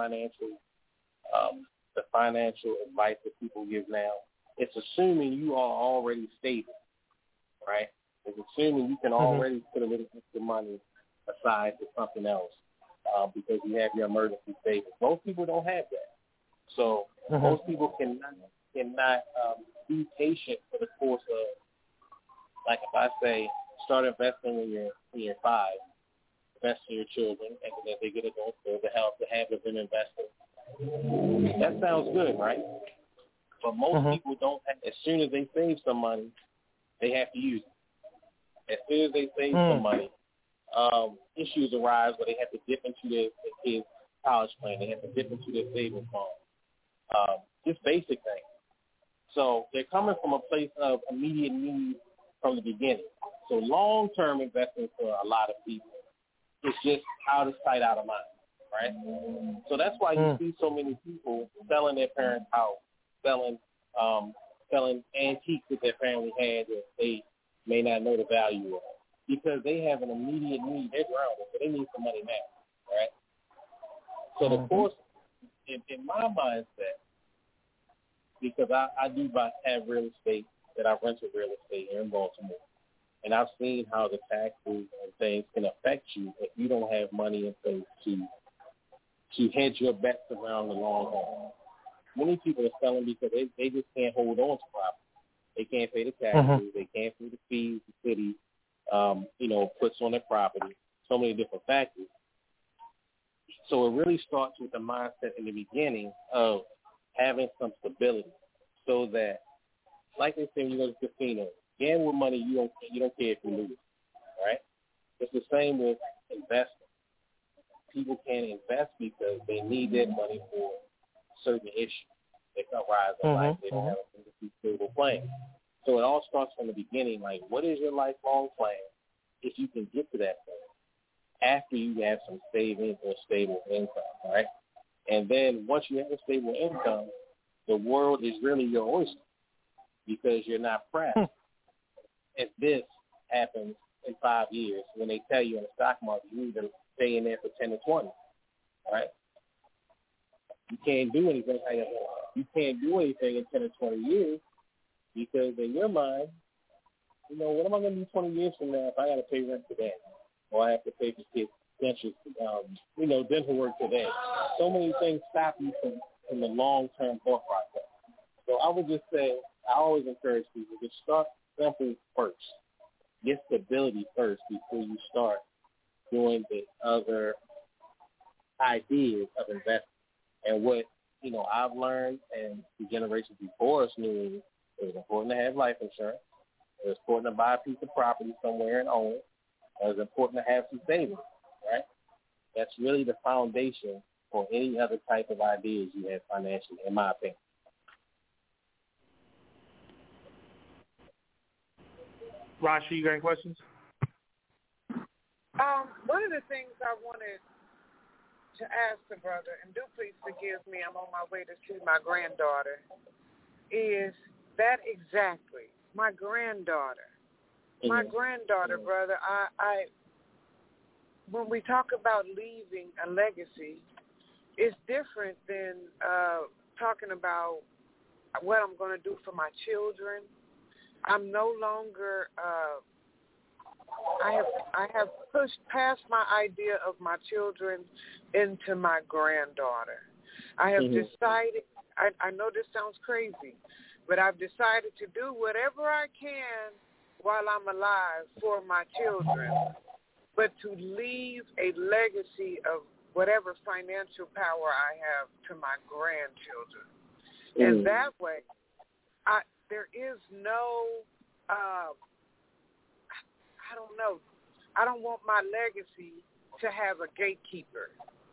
financial advice that people give now, it's assuming you are already stable, right? It's assuming you can already put a little extra money aside for something else because you have your emergency savings. Most people don't have that. So most people cannot be patient for the course of, like if I say, start investing when you're 5, best for your children, and that they get adults to have them investing. That sounds good, right? But most people don't. As soon as they save some money, they have to use it. As soon as they save some money, issues arise where they have to dip into their kids' college plan. They have to dip into their savings fund. Just basic things. So they're coming from a place of immediate need from the beginning. So long-term investing for a lot of people is just out of sight, out of mind, right? So that's why you see so many people selling their parents' house, selling antiques that their family had that they may not know the value of, because they have an immediate need. They're grounded, so they need some money now, right? So the course, in my mindset, because I have real estate, that I rented real estate here in Baltimore, and I've seen how the taxes and things can affect you if you don't have money in place to hedge your bets around the long haul. Many people are selling because they just can't hold on to property. They can't pay the taxes. They can't pay the fees the city, puts on their property. So many different factors. So it really starts with the mindset in the beginning of having some stability, so that, like they say when you go to the casino, gamble with money you don't care if you lose, right? It's the same with investing. People can't invest because they need their money for certain issues that can arise in life. They don't have a stable plan. So it all starts from the beginning. Like, what is your lifelong plan if you can get to that point after you have some savings or stable income, right? And then once you have a stable income, the world is really your oyster, because you're not pressed. If this happens in 5 years, when they tell you in the stock market, you need to stay in there for 10 to 20, right? You can't do anything. You can't do anything in 10 or 20 years, because in your mind, what am I going to do 20 years from now if I got to pay rent today, or I have to pay for kids' dental work today? So many things stop you from the long-term thought process. So I would just say, I always encourage people to start simple first. Get stability first before you start doing the other ideas of investing. And what, I've learned, and the generations before us knew, it was important to have life insurance. It was important to buy a piece of property somewhere and own it. It was important to have some savings, right? That's really the foundation for any other type of ideas you have financially, in my opinion. Rashi, you got any questions? One of the things I wanted to ask the brother, and do please forgive me, I'm on my way to see my granddaughter, is that exactly, my granddaughter. My granddaughter, brother, I when we talk about leaving a legacy, it's different than talking about what I'm going to do for my children. I'm no longer, I have pushed past my idea of my children into my granddaughter. I have decided, I know this sounds crazy, but I've decided to do whatever I can while I'm alive for my children, but to leave a legacy of whatever financial power I have to my grandchildren. And that way, there is no, I don't know, I don't want my legacy to have a gatekeeper.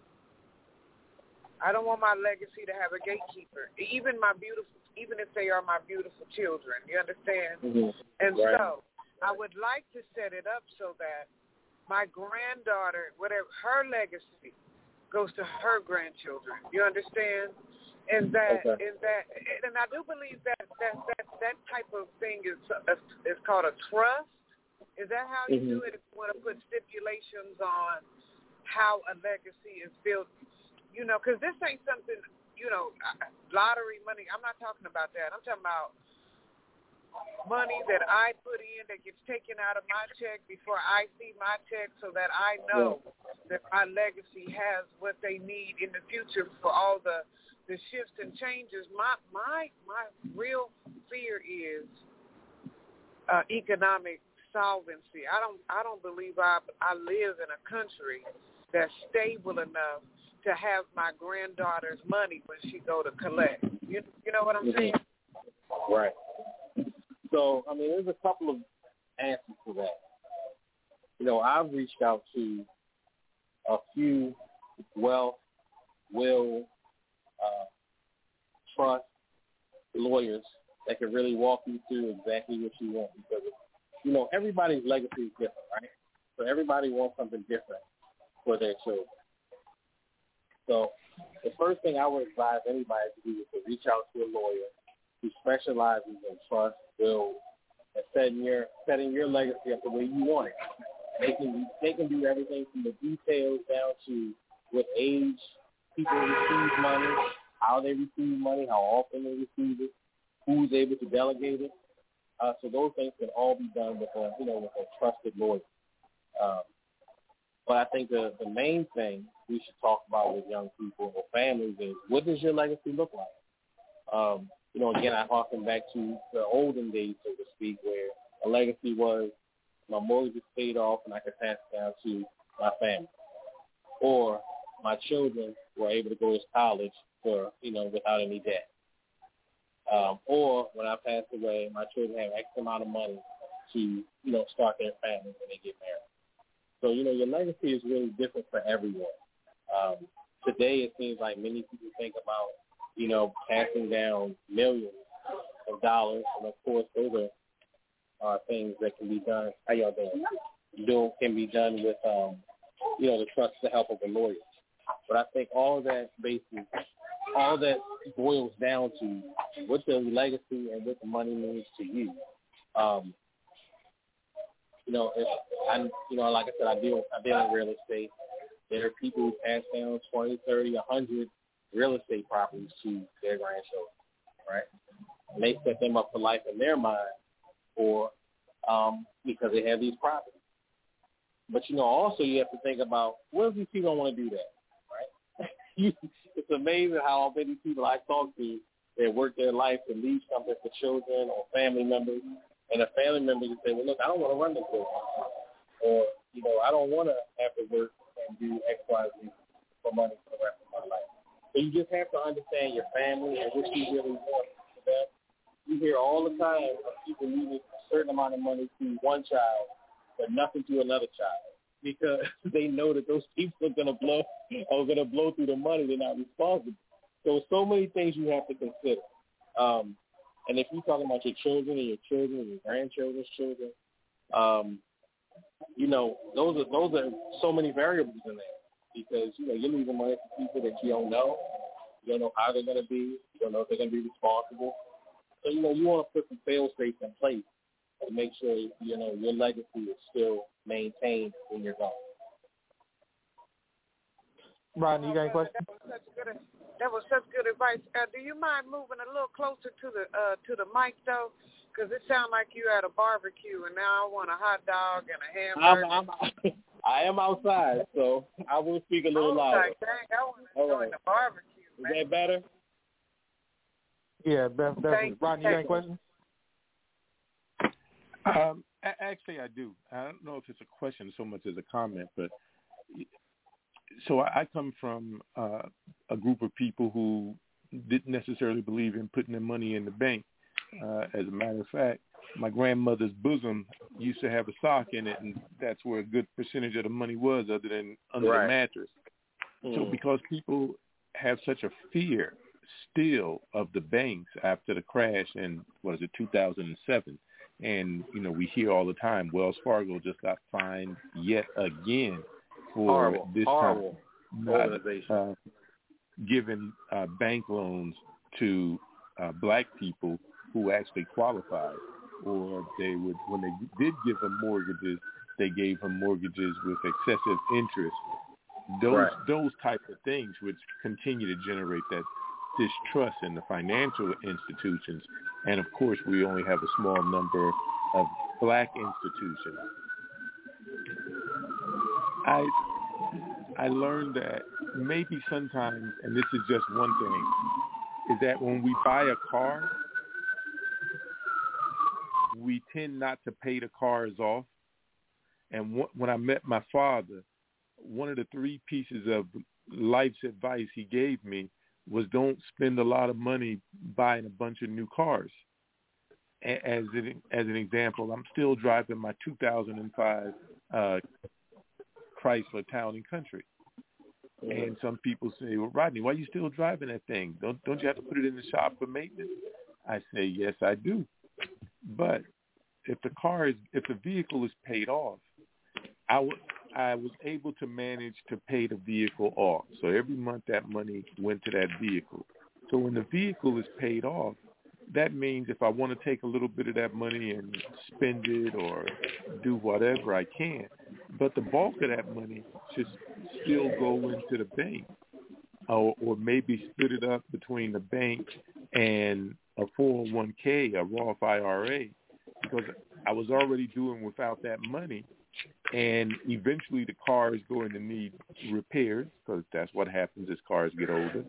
I don't want my legacy to have a gatekeeper, even if they are my beautiful children. You understand? And so I would like to set it up so that my granddaughter, whatever her legacy, goes to her grandchildren. You understand? And that, and I do believe that type of thing is called a trust. Is that how you do it? If you want to put stipulations on how a legacy is built, because this ain't something, lottery money. I'm not talking about that. I'm talking about money that I put in that gets taken out of my check before I see my check, so that I know that my legacy has what they need in the future for all the shifts and changes. My real fear is economic solvency. I don't believe I live in a country that's stable enough to have my granddaughter's money when she go to collect. You know what I'm saying? Right. So, I mean, there's a couple of answers to that. You know, I've reached out to a few wealth, will, trust lawyers that can really walk you through exactly what you want, because, you know, everybody's legacy is different, right? So everybody wants something different for their children. So the first thing I would advise anybody to do is to reach out to a lawyer who specializes in trust, will, and setting your legacy up the way you want it. They can do everything from the details down to what age people receive money, how they receive money, how often they receive it, who's able to delegate it. So those things can all be done with a trusted lawyer. But I think the main thing we should talk about with young people or families is, what does your legacy look like? You know, again, I harken back to the olden days, so to speak, where a legacy was my mortgage is paid off and I could pass it down to my family. Or my children were able to go to college for, without any debt. Or when I pass away, my children have X amount of money to, start their families when they get married. So, your legacy is really different for everyone. Today, it seems like many people think about, passing down millions of dollars. And, of course, those are things that can be done. How y'all doing? Can be done with, the trust, the help of a lawyer. But I think all that boils down to what the legacy and what the money means to you. Like I said, I deal in real estate. There are people who pass down 20, 30, 100 real estate properties to their grandchildren, right? And they set them up for life in their mind, or because they have these properties. But also you have to think about, what if these people don't want to do that, right? It's amazing how many people I talk to that work their life to leave something for children or family members, and a family member can say, well, look, I don't want to run this business, or I don't want to have to work and do X, Y, Z for money for the rest of my life. So you just have to understand your family and what you really want for them. You hear all the time of people leaving a certain amount of money to one child, but nothing to another child, because they know that those people are going to blow through the money. They're not responsible. So many things you have to consider. And if you're talking about your children and your grandchildren's children, those are so many variables in there, because, you're leaving money to people that you don't know. You don't know how they're going to be. You don't know if they're going to be responsible. So, you want to put some fail-safes in place to make sure, your legacy is still maintained when you're gone. Ron, you got any questions? That was such good advice. Do you mind moving a little closer to the mic, though? Because it sounds like you're at a barbecue, and now I want a hot dog and a hamburger. I am outside, so I will speak a little louder. Dang, I want to join the barbecue, man. Is that better? Yeah, definitely. Ron, you got any questions? Actually, I do. I don't know if it's a question so much as a comment, but so I come from a group of people who didn't necessarily believe in putting their money in the bank. As a matter of fact, my grandmother's bosom used to have a sock in it, and that's where a good percentage of the money was, other than under the mattress. So because people have such a fear still of the banks after the crash in, 2007, and, we hear all the time, Wells Fargo just got fined yet again for horrible not giving bank loans to black people who actually qualified, or they would, when they did give them mortgages, they gave them mortgages with excessive interest. Those type of things which continue to generate that distrust in the financial institutions. And of course, we only have a small number of black institutions. I learned that maybe sometimes, and this is just one thing, is that when we buy a car, we tend not to pay the cars off. And when I met my father, one of the 3 pieces of life's advice he gave me was don't spend a lot of money buying a bunch of new cars. As an example, I'm still driving my 2005 Chrysler Town and Country. And some people say, well, Rodney, why are you still driving that thing? Don't you have to put it in the shop for maintenance? I say, yes, I do. But if the vehicle is paid off, I was able to manage to pay the vehicle off. So every month that money went to that vehicle. So when the vehicle is paid off, that means if I want to take a little bit of that money and spend it or do whatever I can, but the bulk of that money should still go into the bank, or maybe split it up between the bank and a 401k, a Roth IRA, because I was already doing without that money, and eventually the car is going to need repairs because that's what happens as cars get older.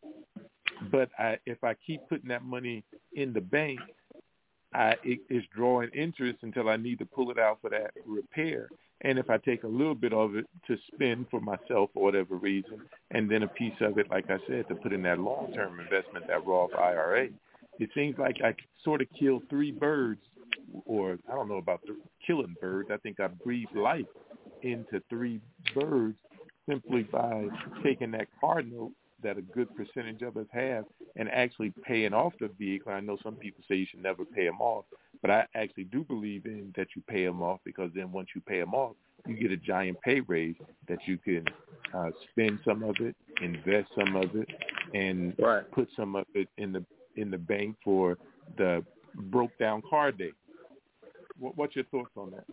But if I keep putting that money in the bank, it's drawing interest until I need to pull it out for that repair. And if I take a little bit of it to spend for myself for whatever reason, and then a piece of it, like I said, to put in that long-term investment, that Roth IRA, it seems like I sort of killed 3 birds, or I don't know about killing birds. I think I breathed life into 3 birds simply by taking that car note that a good percentage of us have and actually paying off the vehicle. I know some people say you should never pay them off, but I actually do believe in that you pay them off, because then once you pay them off, you get a giant pay raise that you can spend some of it, invest some of it, and put some of it in the bank for the broke down car day. What's your thoughts on that?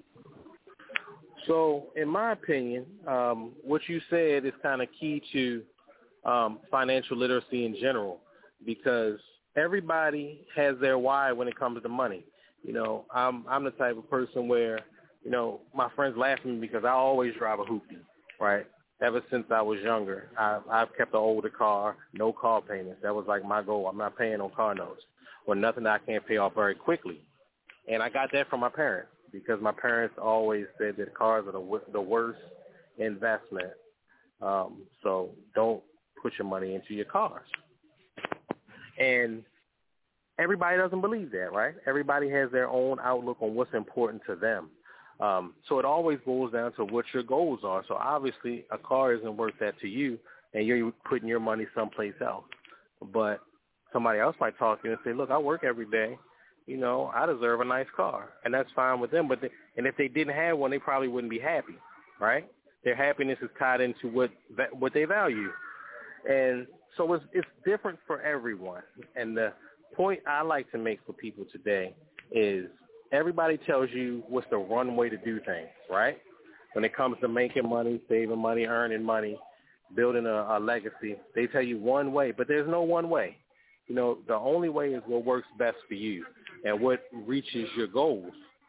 So, in my opinion, what you said is kind of key to financial literacy in general, because everybody has their why when it comes to money. You know, I'm the type of person where, you know, my friends laugh at me because I always drive a hoopty, right? Ever since I was younger, I've kept an older car, no car payments. That was like my goal. I'm not paying on car notes or nothing that I can't pay off very quickly. And I got that from my parents, because my parents always said that cars are the worst investment. So don't put your money into your cars. And everybody doesn't believe that, right? Everybody has their own outlook on what's important to them. So it always boils down to what your goals are. So obviously a car isn't worth that to you, and you're putting your money someplace else. But somebody else might talk to you and say, look, I work every day. You know, I deserve a nice car. And that's fine with them. And if they didn't have one, they probably wouldn't be happy, right? Their happiness is tied into what they value. And so it's different for everyone. And the point I like to make for people today is everybody tells you what's the one way to do things, right? When it comes to making money, saving money, earning money, building a legacy, they tell you one way, but there's no one way. You know, the only way is what works best for you and what reaches your goals.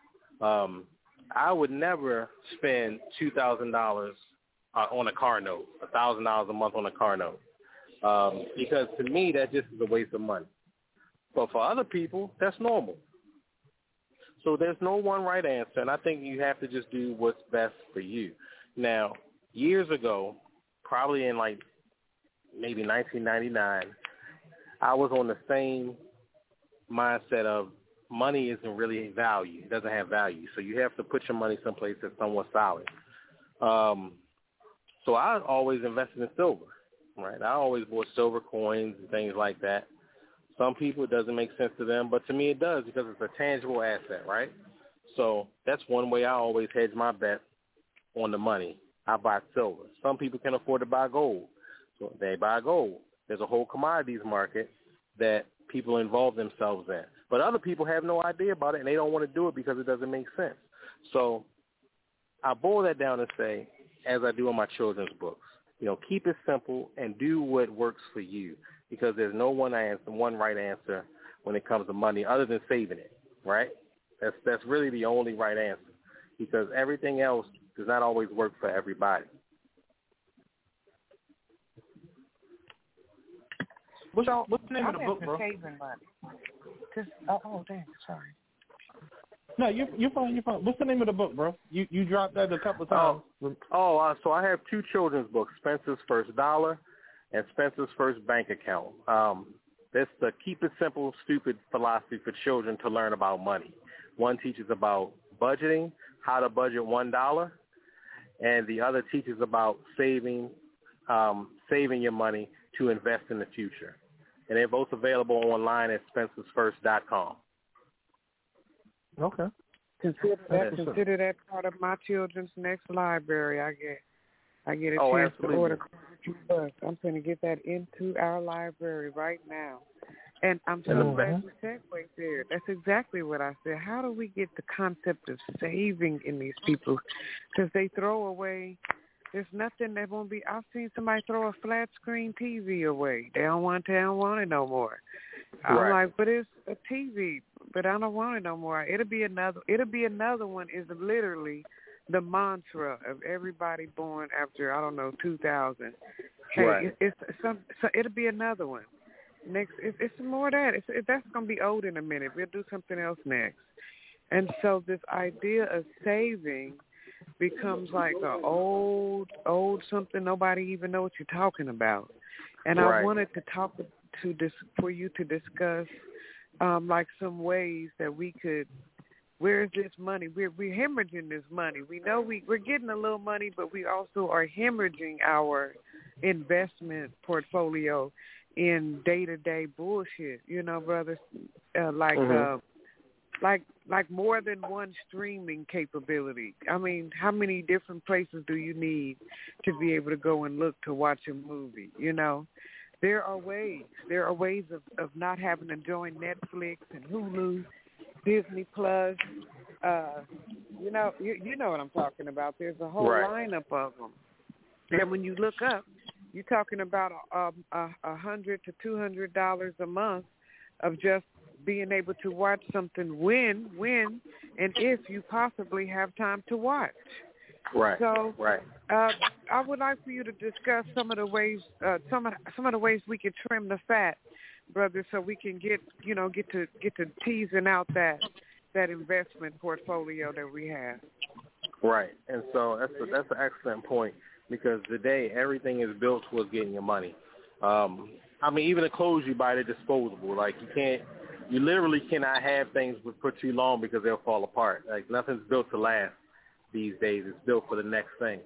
I would never spend $2,000 on a car note, $1,000 a month on a car note, because to me that just is a waste of money. But for other people, that's normal. So there's no one right answer, and I think you have to just do what's best for you. Now, years ago, probably in like maybe 1999, I was on the same mindset of money isn't really value. It doesn't have value. So you have to put your money someplace that's somewhat solid. So I always invested in silver, right? I always bought silver coins and things like that. Some people, it doesn't make sense to them, but to me it does, because it's a tangible asset, right? So that's one way I always hedge my bet on the money. I buy silver. Some people can afford to buy gold, so they buy gold. There's a whole commodities market that people involve themselves in. But other people have no idea about it, and they don't want to do it because it doesn't make sense. So I boil that down and say, as I do in my children's books, you know, keep it simple and do what works for you, because there's no one right answer when it comes to money other than saving it, right? That's really the only right answer, because everything else does not always work for everybody. What's the name of the book, bro? Saving money. Oh, damn, sorry. No, you're fine. You're fine. What's the name of the book, bro? You dropped that a couple of times. So I have two children's books: Spencer's First Dollar and Spencer's First Bank Account. That's the Keep It Simple, Stupid philosophy for children to learn about money. One teaches about budgeting, how to budget $1, and the other teaches about saving your money to invest in the future. And they're both available online at spencersfirst.com. Okay. Consider that part of my children's next library. I get a chance to order books. I'm going to get that into our library right now. And I'm so glad you segued there. That's exactly what I said. How do we get the concept of saving in these people? Because they throw away. There's nothing that won't be. I've seen somebody throw a flat screen TV away. They don't want it no more. I'm like, but it's a TV, but I don't want it no more. It'll be another one. Is literally the mantra of everybody born after 2000. Hey, it'll be another one. Next, it's more of that. That's gonna be old in a minute. We'll do something else next. And so this idea of saving becomes like a old something. Nobody even know what you're talking about. And I wanted to talk to this for you to discuss, like some ways that we could. Where is this money? We're hemorrhaging this money. We know we're getting a little money, but we also are hemorrhaging our investment portfolio in day-to-day bullshit. You know, brothers, like more than one streaming capability. I mean, how many different places do you need to be able to go and look to watch a movie? You know, there are ways of not having to join Netflix and Hulu, Disney Plus. You know what I'm talking about. There's a whole lineup of them. And when you look up, you're talking about $100 to $200 a month of just being able to watch something when and if you possibly have time to watch. So I would like for you to discuss some of the ways we can trim the fat, brother, so we can get to teasing out that investment portfolio that we have. Right, and so that's an excellent point, because today everything is built towards getting your money. I mean, even the clothes you buy, they're disposable. Like you literally cannot have things for too long because they'll fall apart. Like nothing's built to last these days. It's built for the next thing.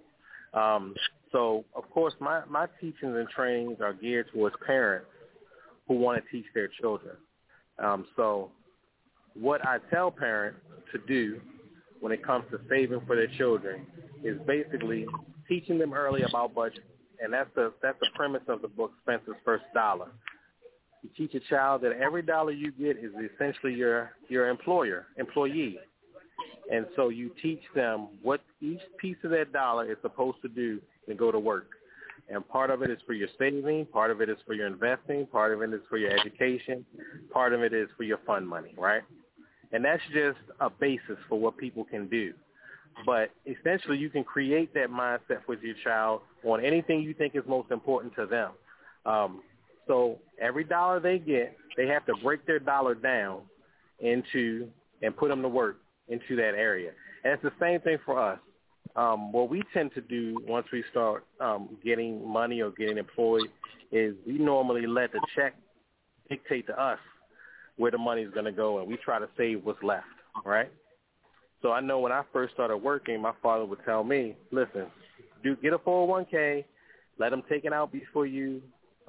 So of course my teachings and trainings are geared towards parents who want to teach their children. So what I tell parents to do when it comes to saving for their children is basically teaching them early about budgeting. And that's the premise of the book, Spencer's First Dollar. You teach a child that every dollar you get is essentially your employee. And so you teach them what each piece of that dollar is supposed to do to go to work. And part of it is for your saving, part of it is for your investing, part of it is for your education, part of it is for your fund money, right? And that's just a basis for what people can do. But essentially you can create that mindset with your child on anything you think is most important to them. So every dollar they get, they have to break their dollar down into and put them to work into that area. And it's the same thing for us. What we tend to do once we start getting money or getting employed is we normally let the check dictate to us where the money is going to go, and we try to save what's left, right? So I know when I first started working, my father would tell me, listen, get a 401k, let them take it out before you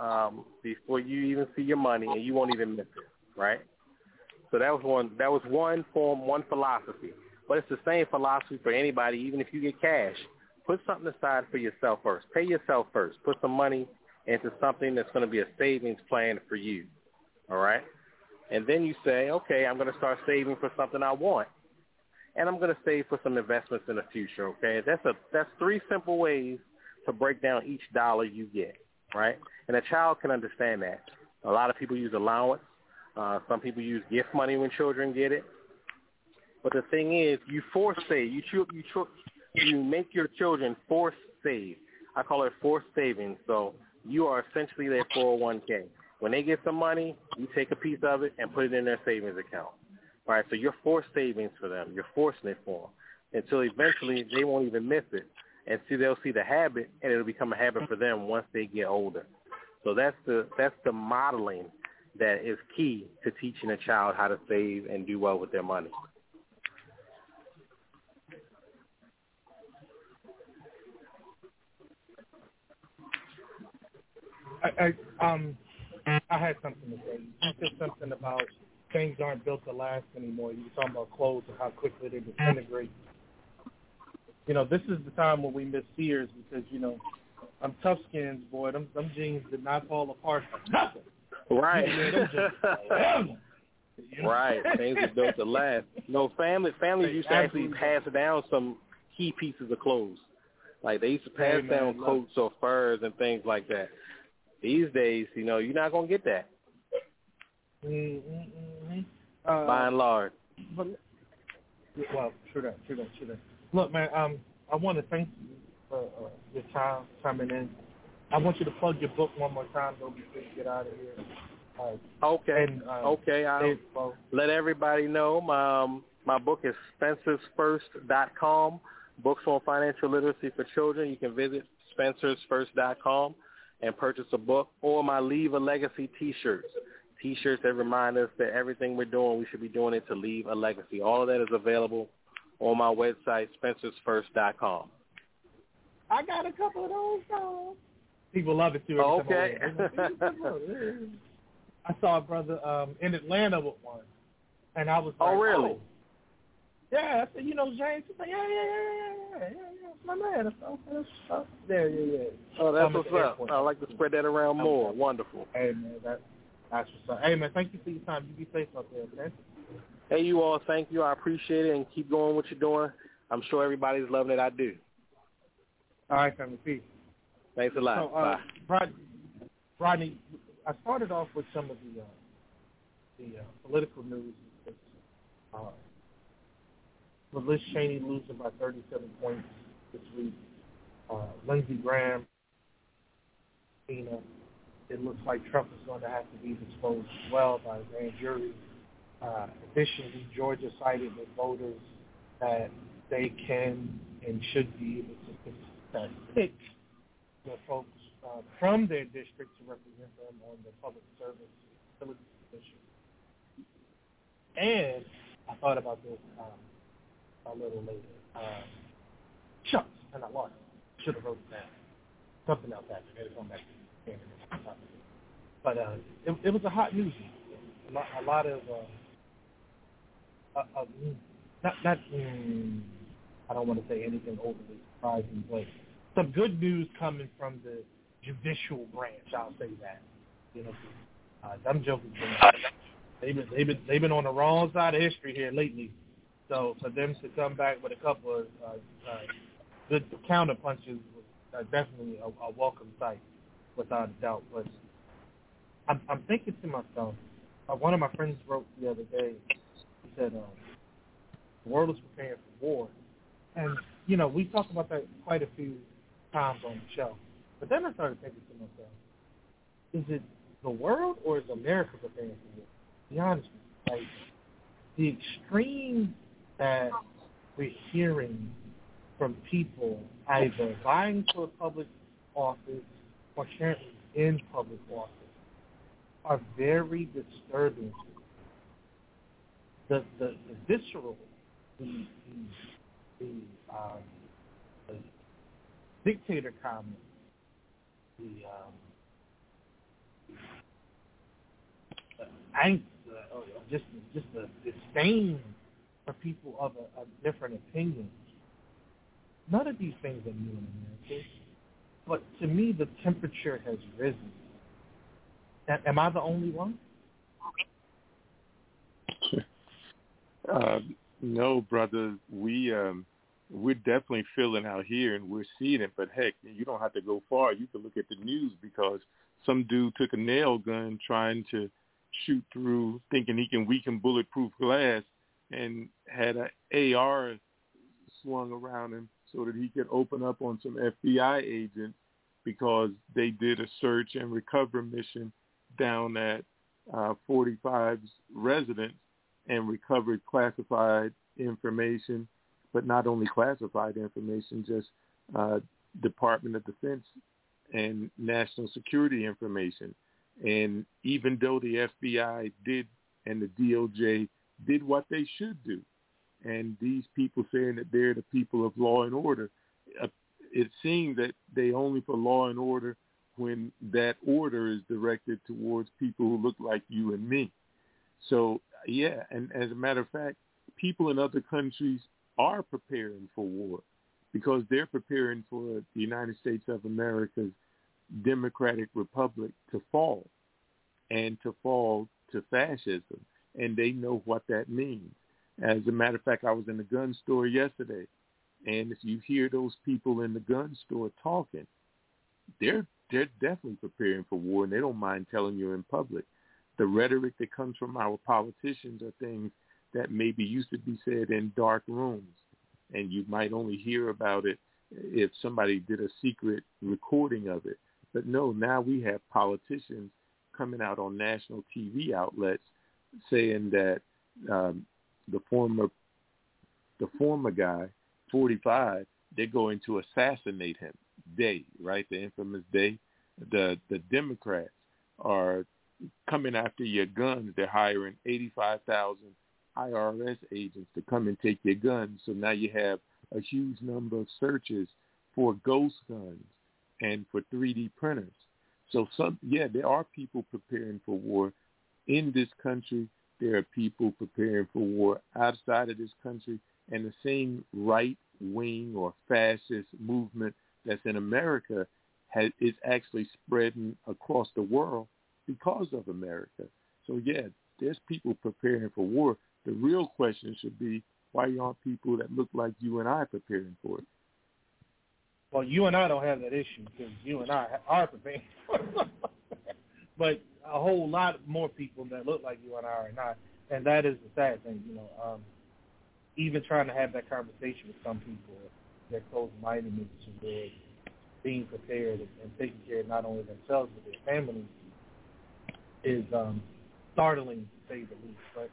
even see your money, and you won't even miss it, right? So that was one form, one philosophy. But it's the same philosophy for anybody, even if you get cash. Put something aside for yourself first. Pay yourself first. Put some money into something that's going to be a savings plan for you, all right? And then you say, okay, I'm going to start saving for something I want, and I'm going to save for some investments in the future, okay? That's three simple ways to break down each dollar you get, right? And a child can understand that. A lot of people use allowance. Some people use gift money when children get it. But the thing is, you force save. You make your children force save. I call it forced savings. So you are essentially their 401k. When they get some money, you take a piece of it and put it in their savings account. right? So you're forced savings for them. You're forcing it for them until eventually they won't even miss it. And they'll see the habit, and it'll become a habit for them once they get older. So that's the modeling that is key to teaching a child how to save and do well with their money. I had something to say. You said something about things aren't built to last anymore. You were talking about clothes and how quickly they disintegrate. This is the time when we miss Sears because, I'm tough skins, boy. Them jeans did not fall apart for nothing. Right. Right. Things are built to last. Families used to actually pass down some key pieces of clothes. Like they used to pass down coats or furs and things like that. These days, you're not going to get that. By and large. Well, true that. Look, man, I want to thank you for your time coming in. I want you to plug your book one more time, though, before you get out of here. Okay. I'll let everybody know. My book is spencersfirst.com. Books on financial literacy for children. You can visit spencersfirst.com and purchase a book, or my Leave a Legacy T-shirts. T-shirts that remind us that everything we're doing, we should be doing it to leave a legacy. All of that is available on my website, spencersfirst.com. I got a couple of those, though. People love it, too. Okay. I saw a brother in Atlanta with one, and I was like, oh, really? Oh. Yeah, I said, James. He's like, yeah, it's my man. That's there, yeah. Oh, that's what's up. I'd like to spread that around more. Wonderful. Hey, man, that's what's up. Hey, man, thank you for your time. You be safe out there, okay? Hey, you all, thank you. I appreciate it, and keep going what you're doing. I'm sure everybody's loving it. I do. All right, family. Peace. Thanks a lot. So, Bye. Rodney, I started off with some of the political news. With Liz Cheney losing by 37 points this week, Lindsey Graham, it looks like Trump is going to have to be disposed as well by a grand jury. Additionally, Georgia sided with voters that they can and should be able to pick the folks from their district to represent them on the Public Service Utility Commission. And I thought about this a little later. Shucks, and I lost it. Should have wrote it down. Something else happened. It's on back to the But it was a hot news week. A lot of I don't want to say anything overly surprising, but some good news coming from the judicial branch. I'll say that. Them jokers they've been on the wrong side of history here lately. So for them to come back with a couple of good counter punches was definitely a welcome sight, without a doubt. But I'm thinking to myself, one of my friends wrote the other day, he said, the world is preparing for war. And, we talked about that quite a few times on the show. But then I started thinking to myself, is it the world or is America preparing for war? To be honest with you, like, the extreme that we're hearing from people either vying for public office or currently in public office are very disturbing. The visceral, the dictator comment, the angst, just the disdain for people of a different opinion. None of these things are new in America, but to me, the temperature has risen. Am I the only one? No, brother. We're definitely feeling out here, and we're seeing it. But heck, you don't have to go far. You can look at the news because some dude took a nail gun trying to shoot through, thinking he can weaken bulletproof glass, and had an AR swung around him so that he could open up on some FBI agents because they did a search and recover mission down at 45's residence, and recovered classified information, but not only classified information, just Department of Defense and national security information. And even though the FBI did and the DOJ did what they should do, and these people saying that they're the people of law and order, it seemed that they only for law and order when that order is directed towards people who look like you and me. So, yeah, and as a matter of fact, people in other countries are preparing for war because they're preparing for the United States of America's democratic republic to fall and to fall to fascism, and they know what that means. As a matter of fact, I was in the gun store yesterday, and if you hear those people in the gun store talking, they're definitely preparing for war, and they don't mind telling you in public. The rhetoric that comes from our politicians are things that maybe used to be said in dark rooms, and you might only hear about it if somebody did a secret recording of it. But no, now we have politicians coming out on national TV outlets saying that the former guy, 45, they're going to assassinate him. Day, right? The infamous Day. The Democrats are coming after your guns. They're hiring 85,000 IRS agents to come and take your guns. So now you have a huge number of searches for ghost guns and for 3D printers. So there are people preparing for war in this country. There are people preparing for war outside of this country, and the same right-wing or fascist movement that's in America is actually spreading across the world because of America. So, yeah, there's people preparing for war. The real question should be, why aren't people that look like you and I preparing for it? Well, you and I don't have that issue because you and I are preparing for it. But a whole lot more people that look like you and I are not. And that is the sad thing, even trying to have that conversation with some people, their close-mindedness towards being prepared and taking care of not only themselves but their families is startling to say the least. But,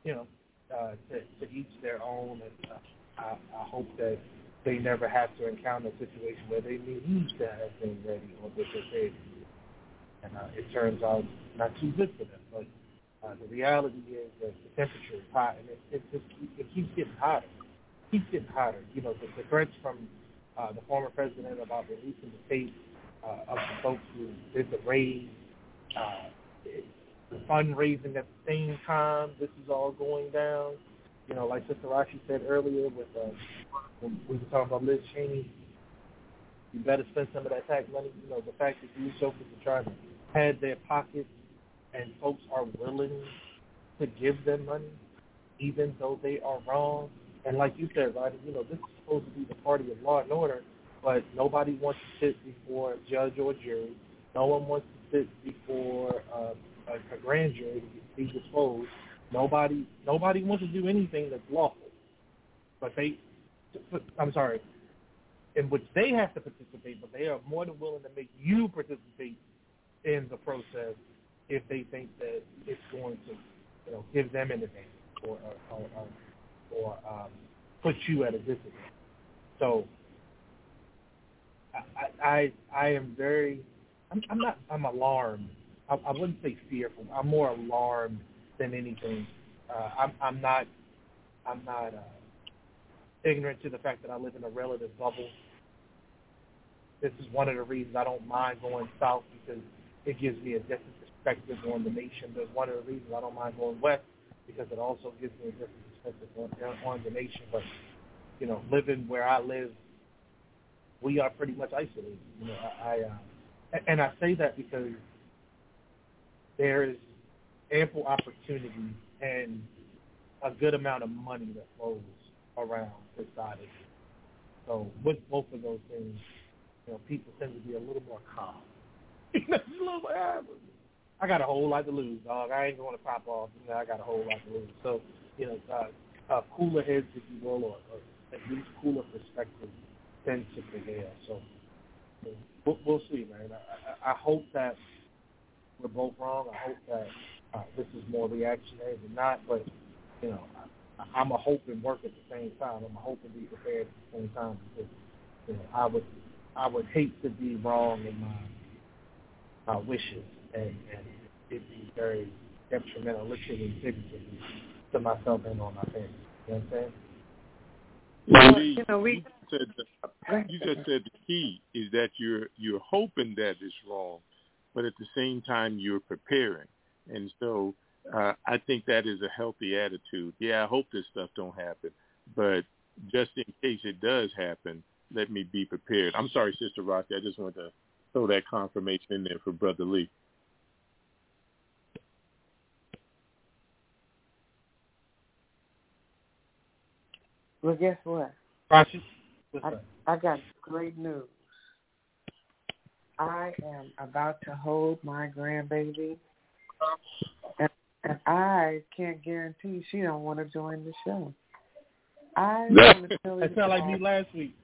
to each their own, and I hope that they never have to encounter a situation where they need to have been ready or be prepared. And it turns out not too good for them. But the reality is that the temperature is hot, and it keeps getting hotter. It keeps getting hotter. The threats from the former president about releasing the tape of the folks who did the raid, the fundraising at the same time this is all going down. Like Sister Rashi said earlier with when we were talking about Liz Cheney, you better spend some of that tax money. The fact that these jokers are trying to pad their pockets and folks are willing to give them money even though they are wrong. And like you said, Rodney, this is supposed to be the party of law and order, but nobody wants to sit before a judge or jury. No one wants to sit before a grand jury to be disposed. Nobody wants to do anything that's lawful. But in which they have to participate, but they are more than willing to make you participate in the process if they think that it's going to, give them an advantage or put you at a disadvantage. So I am very, I'm alarmed. I wouldn't say fearful. I'm more alarmed than anything. I'm not ignorant to the fact that I live in a relative bubble. This is one of the reasons I don't mind going south, because it gives me a different perspective on the nation. There's one of the reasons I don't mind going west, because it also gives me a different perspective on the nation. But, living where I live, we are pretty much isolated. And I say that because there is ample opportunity and a good amount of money that flows around this side of it. So with both of those things, people tend to be a little more calm. I got a whole lot to lose, dog. I ain't going to pop off. I got a whole lot to lose. So, cooler heads, if you will, or at least cooler perspectives tend to prevail. So we'll see, man. I hope that we're both wrong. I hope that this is more reactionary than not. But you know, I'm a hope and work at the same time. I'm a hope and be prepared at the same time because, you know, I would hate to be wrong in my wishes and it'd be very detrimentalistic and figuratively to myself and on my family. You know what I'm saying? Well, Lee, you know, you just said the key is that you're hoping that it's wrong, but at the same time you're preparing. And so I think that is a healthy attitude. Yeah, I hope this stuff don't happen, but just in case it does happen, let me be prepared. I'm sorry, Sister Rocky. I just wanted to throw that confirmation in there for Brother Lee. Well, guess what? I got great news. I am about to hold my grandbaby, and I can't guarantee she don't want to join the show. I want to tell you. That sounded like me last week.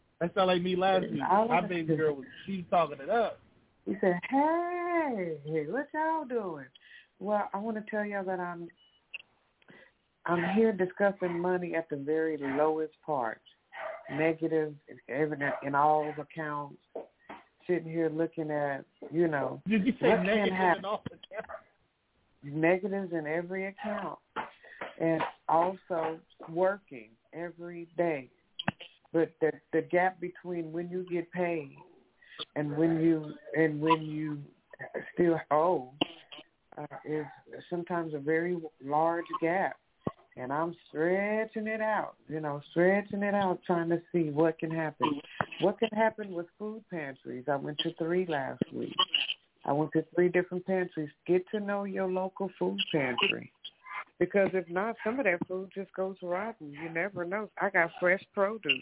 My baby girl she was talking it up. He said, "Hey, what y'all doing?" Well, I want to tell y'all that I'm here discussing money at the very lowest part, negative and evident in all accounts. Sitting here looking at, you know, did you say negative in all accounts? Negatives in every account, and also working every day. But the gap between when you get paid and when you still owe is sometimes a very large gap. And I'm stretching it out, trying to see what can happen. What can happen with food pantries? I went to 3 last week. I went to 3 different pantries. Get to know your local food pantry. Because if not, some of that food just goes rotten. You never know. I got fresh produce.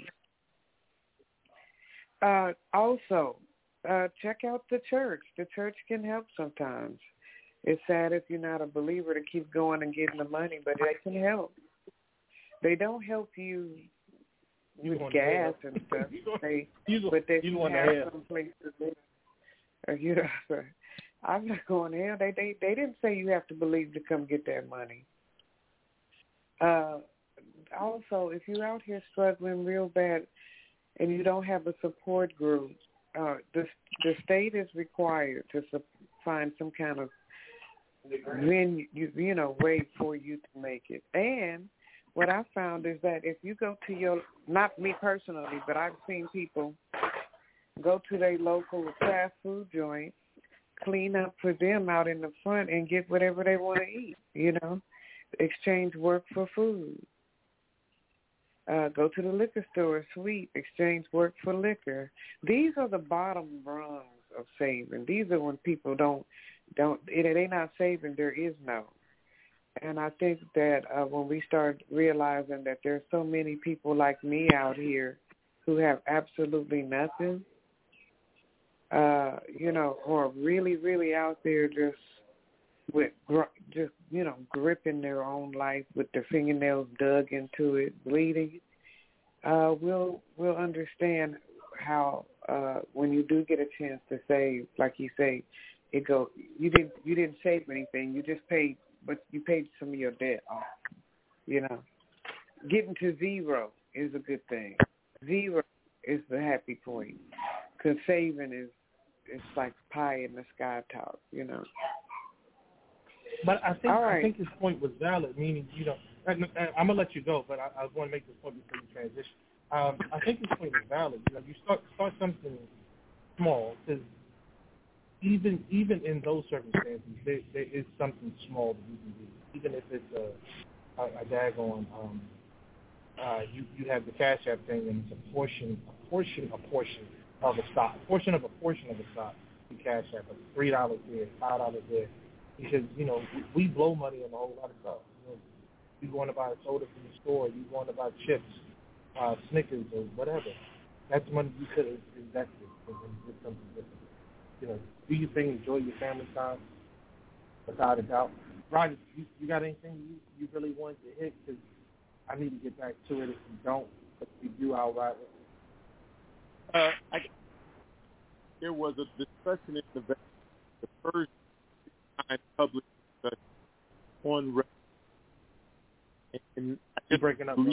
Also, check out the church. The church can help sometimes. It's sad if you're not a believer to keep going and getting the money, but they can help. They don't help you with gas and stuff. They have some place to live. You know, I'm not going to hell. They didn't say you have to believe to come get that money. Also, if you're out here struggling real bad and you don't have a support group, the state is required to find some kind of way for you to make it. And what I found is that if you go to not me personally, but I've seen people go to their local fast food joint, clean up for them out in the front and get whatever they want to eat, exchange work for food. Go to the liquor store, sweep, exchange work for liquor. These are the bottom rungs of saving. These are when people they're not saving, there is no. And I think that when we start realizing that there's so many people like me out here who have absolutely nothing, who are really, really out there just gripping their own life with their fingernails dug into it, bleeding, we'll understand how when you do get a chance to save, like you say, you didn't save anything, you just paid, but you paid some of your debt off. Getting to zero is a good thing. Zero is the happy point, because saving it's like pie in the sky talk, But I think his point was valid, meaning, I'm going to let you go, but I want to make this point before you transition. I think his point is valid. You start something small, because even in those circumstances, there is something small that you can do. Even if it's a daggone, you have the Cash App thing, and it's a portion of a stock, a portion of a stock. You Cash App, $3 there, $5 there. Because, we blow money on a whole lot of stuff. You want to buy a soda from the store, you want to buy chips, Snickers, or whatever. That's money you could have invested in something different. Do your thing, enjoy your family time, without a doubt. Roger, you got anything you really wanted to hit? Because I need to get back to it. If you don't, if you do, I'll ride it. There was a discussion in the first public discussion on And You're breaking up.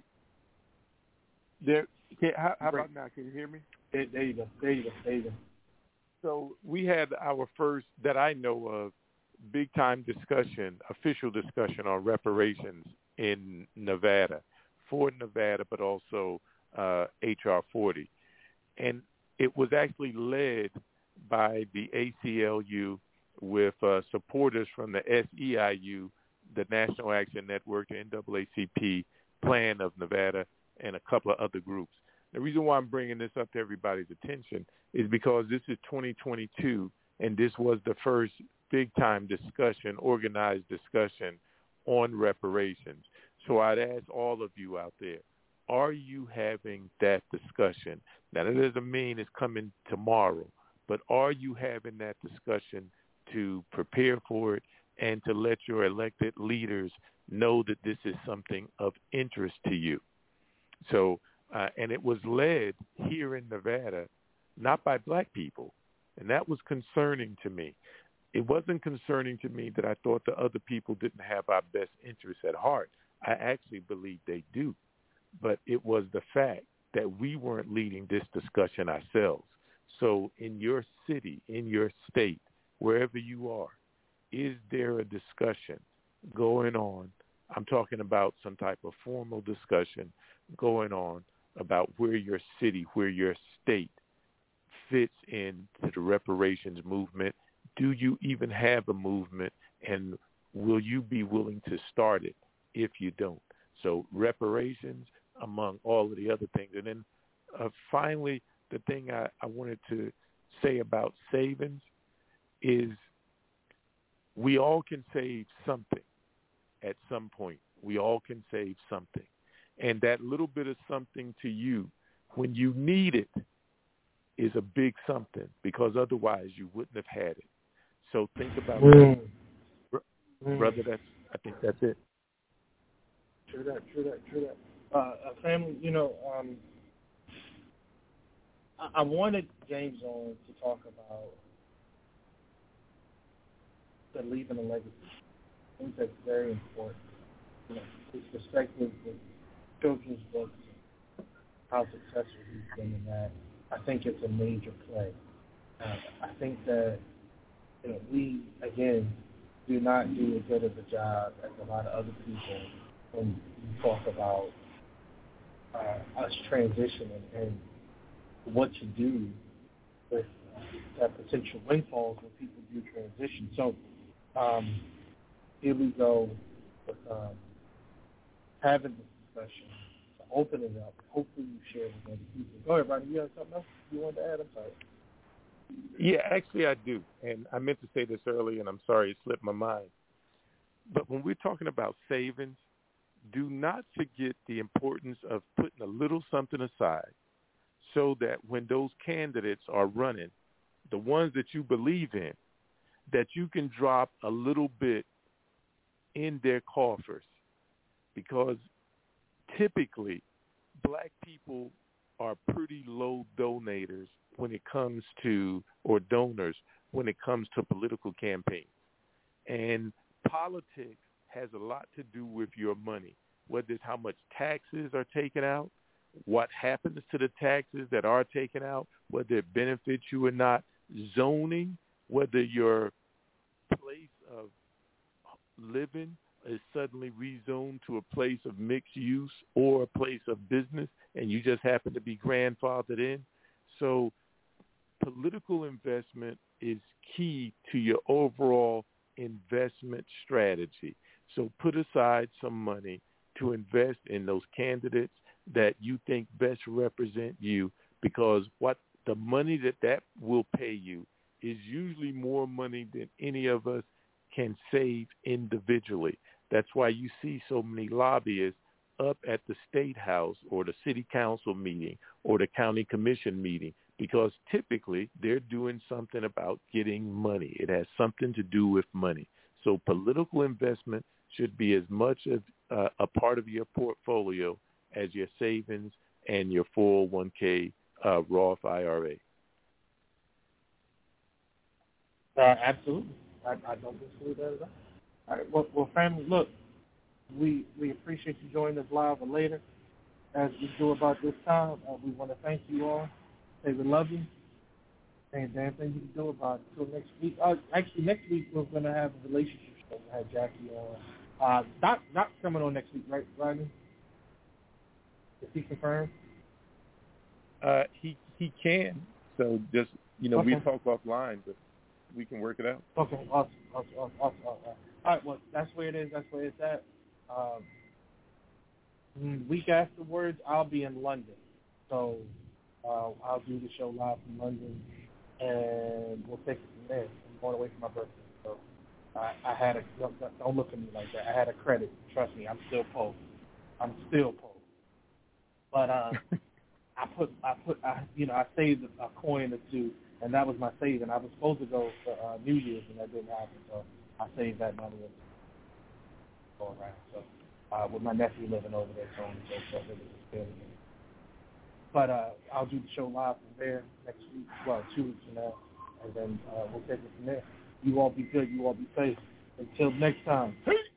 How about now? Can you hear me? There you go. So we had our first, that I know of, big-time discussion, official discussion on reparations in Nevada, for Nevada, but also H.R. 40. And it was actually led by the ACLU with supporters from the SEIU, the National Action Network, the NAACP, Plan of Nevada, and a couple of other groups. The reason why I'm bringing this up to everybody's attention is because this is 2022, and this was the first big-time discussion, organized discussion on reparations. So I'd ask all of you out there, are you having that discussion? Now, that doesn't mean it's coming tomorrow, but are you having that discussion to prepare for it and to let your elected leaders know that this is something of interest to you? So, and it was led here in Nevada, not by black people, and that was concerning to me. It wasn't concerning to me that I thought the other people didn't have our best interests at heart. I actually believe they do. But it was the fact that we weren't leading this discussion ourselves. So in your city, in your state, wherever you are, is there a discussion going on? I'm talking about some type of formal discussion going on about where your city, where your state fits into the reparations movement. Do you even have a movement, and will you be willing to start it if you don't? So reparations, among all of the other things. And then finally, the thing I wanted to say about savings is we all can save something at some point. We all can save something. And that little bit of something to you, when you need it, is a big something, because otherwise you wouldn't have had it. So think about that. Brother, I think that's it. True that. Family, I wanted James on to talk about the leaving a legacy. I think that's very important. His perspective with children's books, how successful he's been in that, I think it's a major play. I think that we, again, do not do as good of a job as a lot of other people when you talk about us transitioning and what to do with that potential windfalls when people do transition. So here we go with having this discussion, to open it up. Hopefully you share with other people. Go ahead, Ronnie. You have something else you wanted to add? I'm sorry. Yeah, actually I do. And I meant to say this earlier, and I'm sorry it slipped my mind. But when we're talking about savings, do not forget the importance of putting a little something aside so that when those candidates are running, the ones that you believe in, that you can drop a little bit in their coffers. Because typically, black people are pretty low donators when it comes to, or donors, when it comes to political campaigns. And politics has a lot to do with your money, whether it's how much taxes are taken out, what happens to the taxes that are taken out, whether it benefits you or not, zoning, whether your place of living is suddenly rezoned to a place of mixed use or a place of business, and you just happen to be grandfathered in. So political investment is key to your overall investment strategy. So put aside some money to invest in those candidates that you think best represent you, because what the money that will pay you is usually more money than any of us can save individually. That's why you see so many lobbyists up at the state house or the city council meeting or the county commission meeting, because typically they're doing something about getting money. It has something to do with money. So political investment should be as much of a part of your portfolio as your savings and your 401k Roth IRA. Absolutely. I don't disagree with that at all. All right. Well, family, look, we appreciate you joining us live or later. As we do about this time, we want to thank you all. Say we love you. And damn thing you can do about it. Until next week. Actually, next week we're going to have a relationship show. We had Jackie on. Not coming on next week, right, Rodney? Is he confirmed? He can. So just, okay. We talk offline, but we can work it out. Okay, awesome. All right, well, that's where it is. That's where it's at. Week afterwards, I'll be in London. So I'll do the show live from London, and we'll take it from there. I'm going away for my birthday. So I had a, don't look at me like that. I had a credit. Trust me, I'm still poor. But I saved a coin or two, and that was my saving. I was supposed to go for New Year's, and that didn't happen. So I saved that money and going around. So with my nephew living over there, so on and so forth, it was just fairly good. But I'll do the show live from there next week. Well, 2 weeks from now, and then we'll take it from there. You all be good. You all be safe. Until next time. Peace.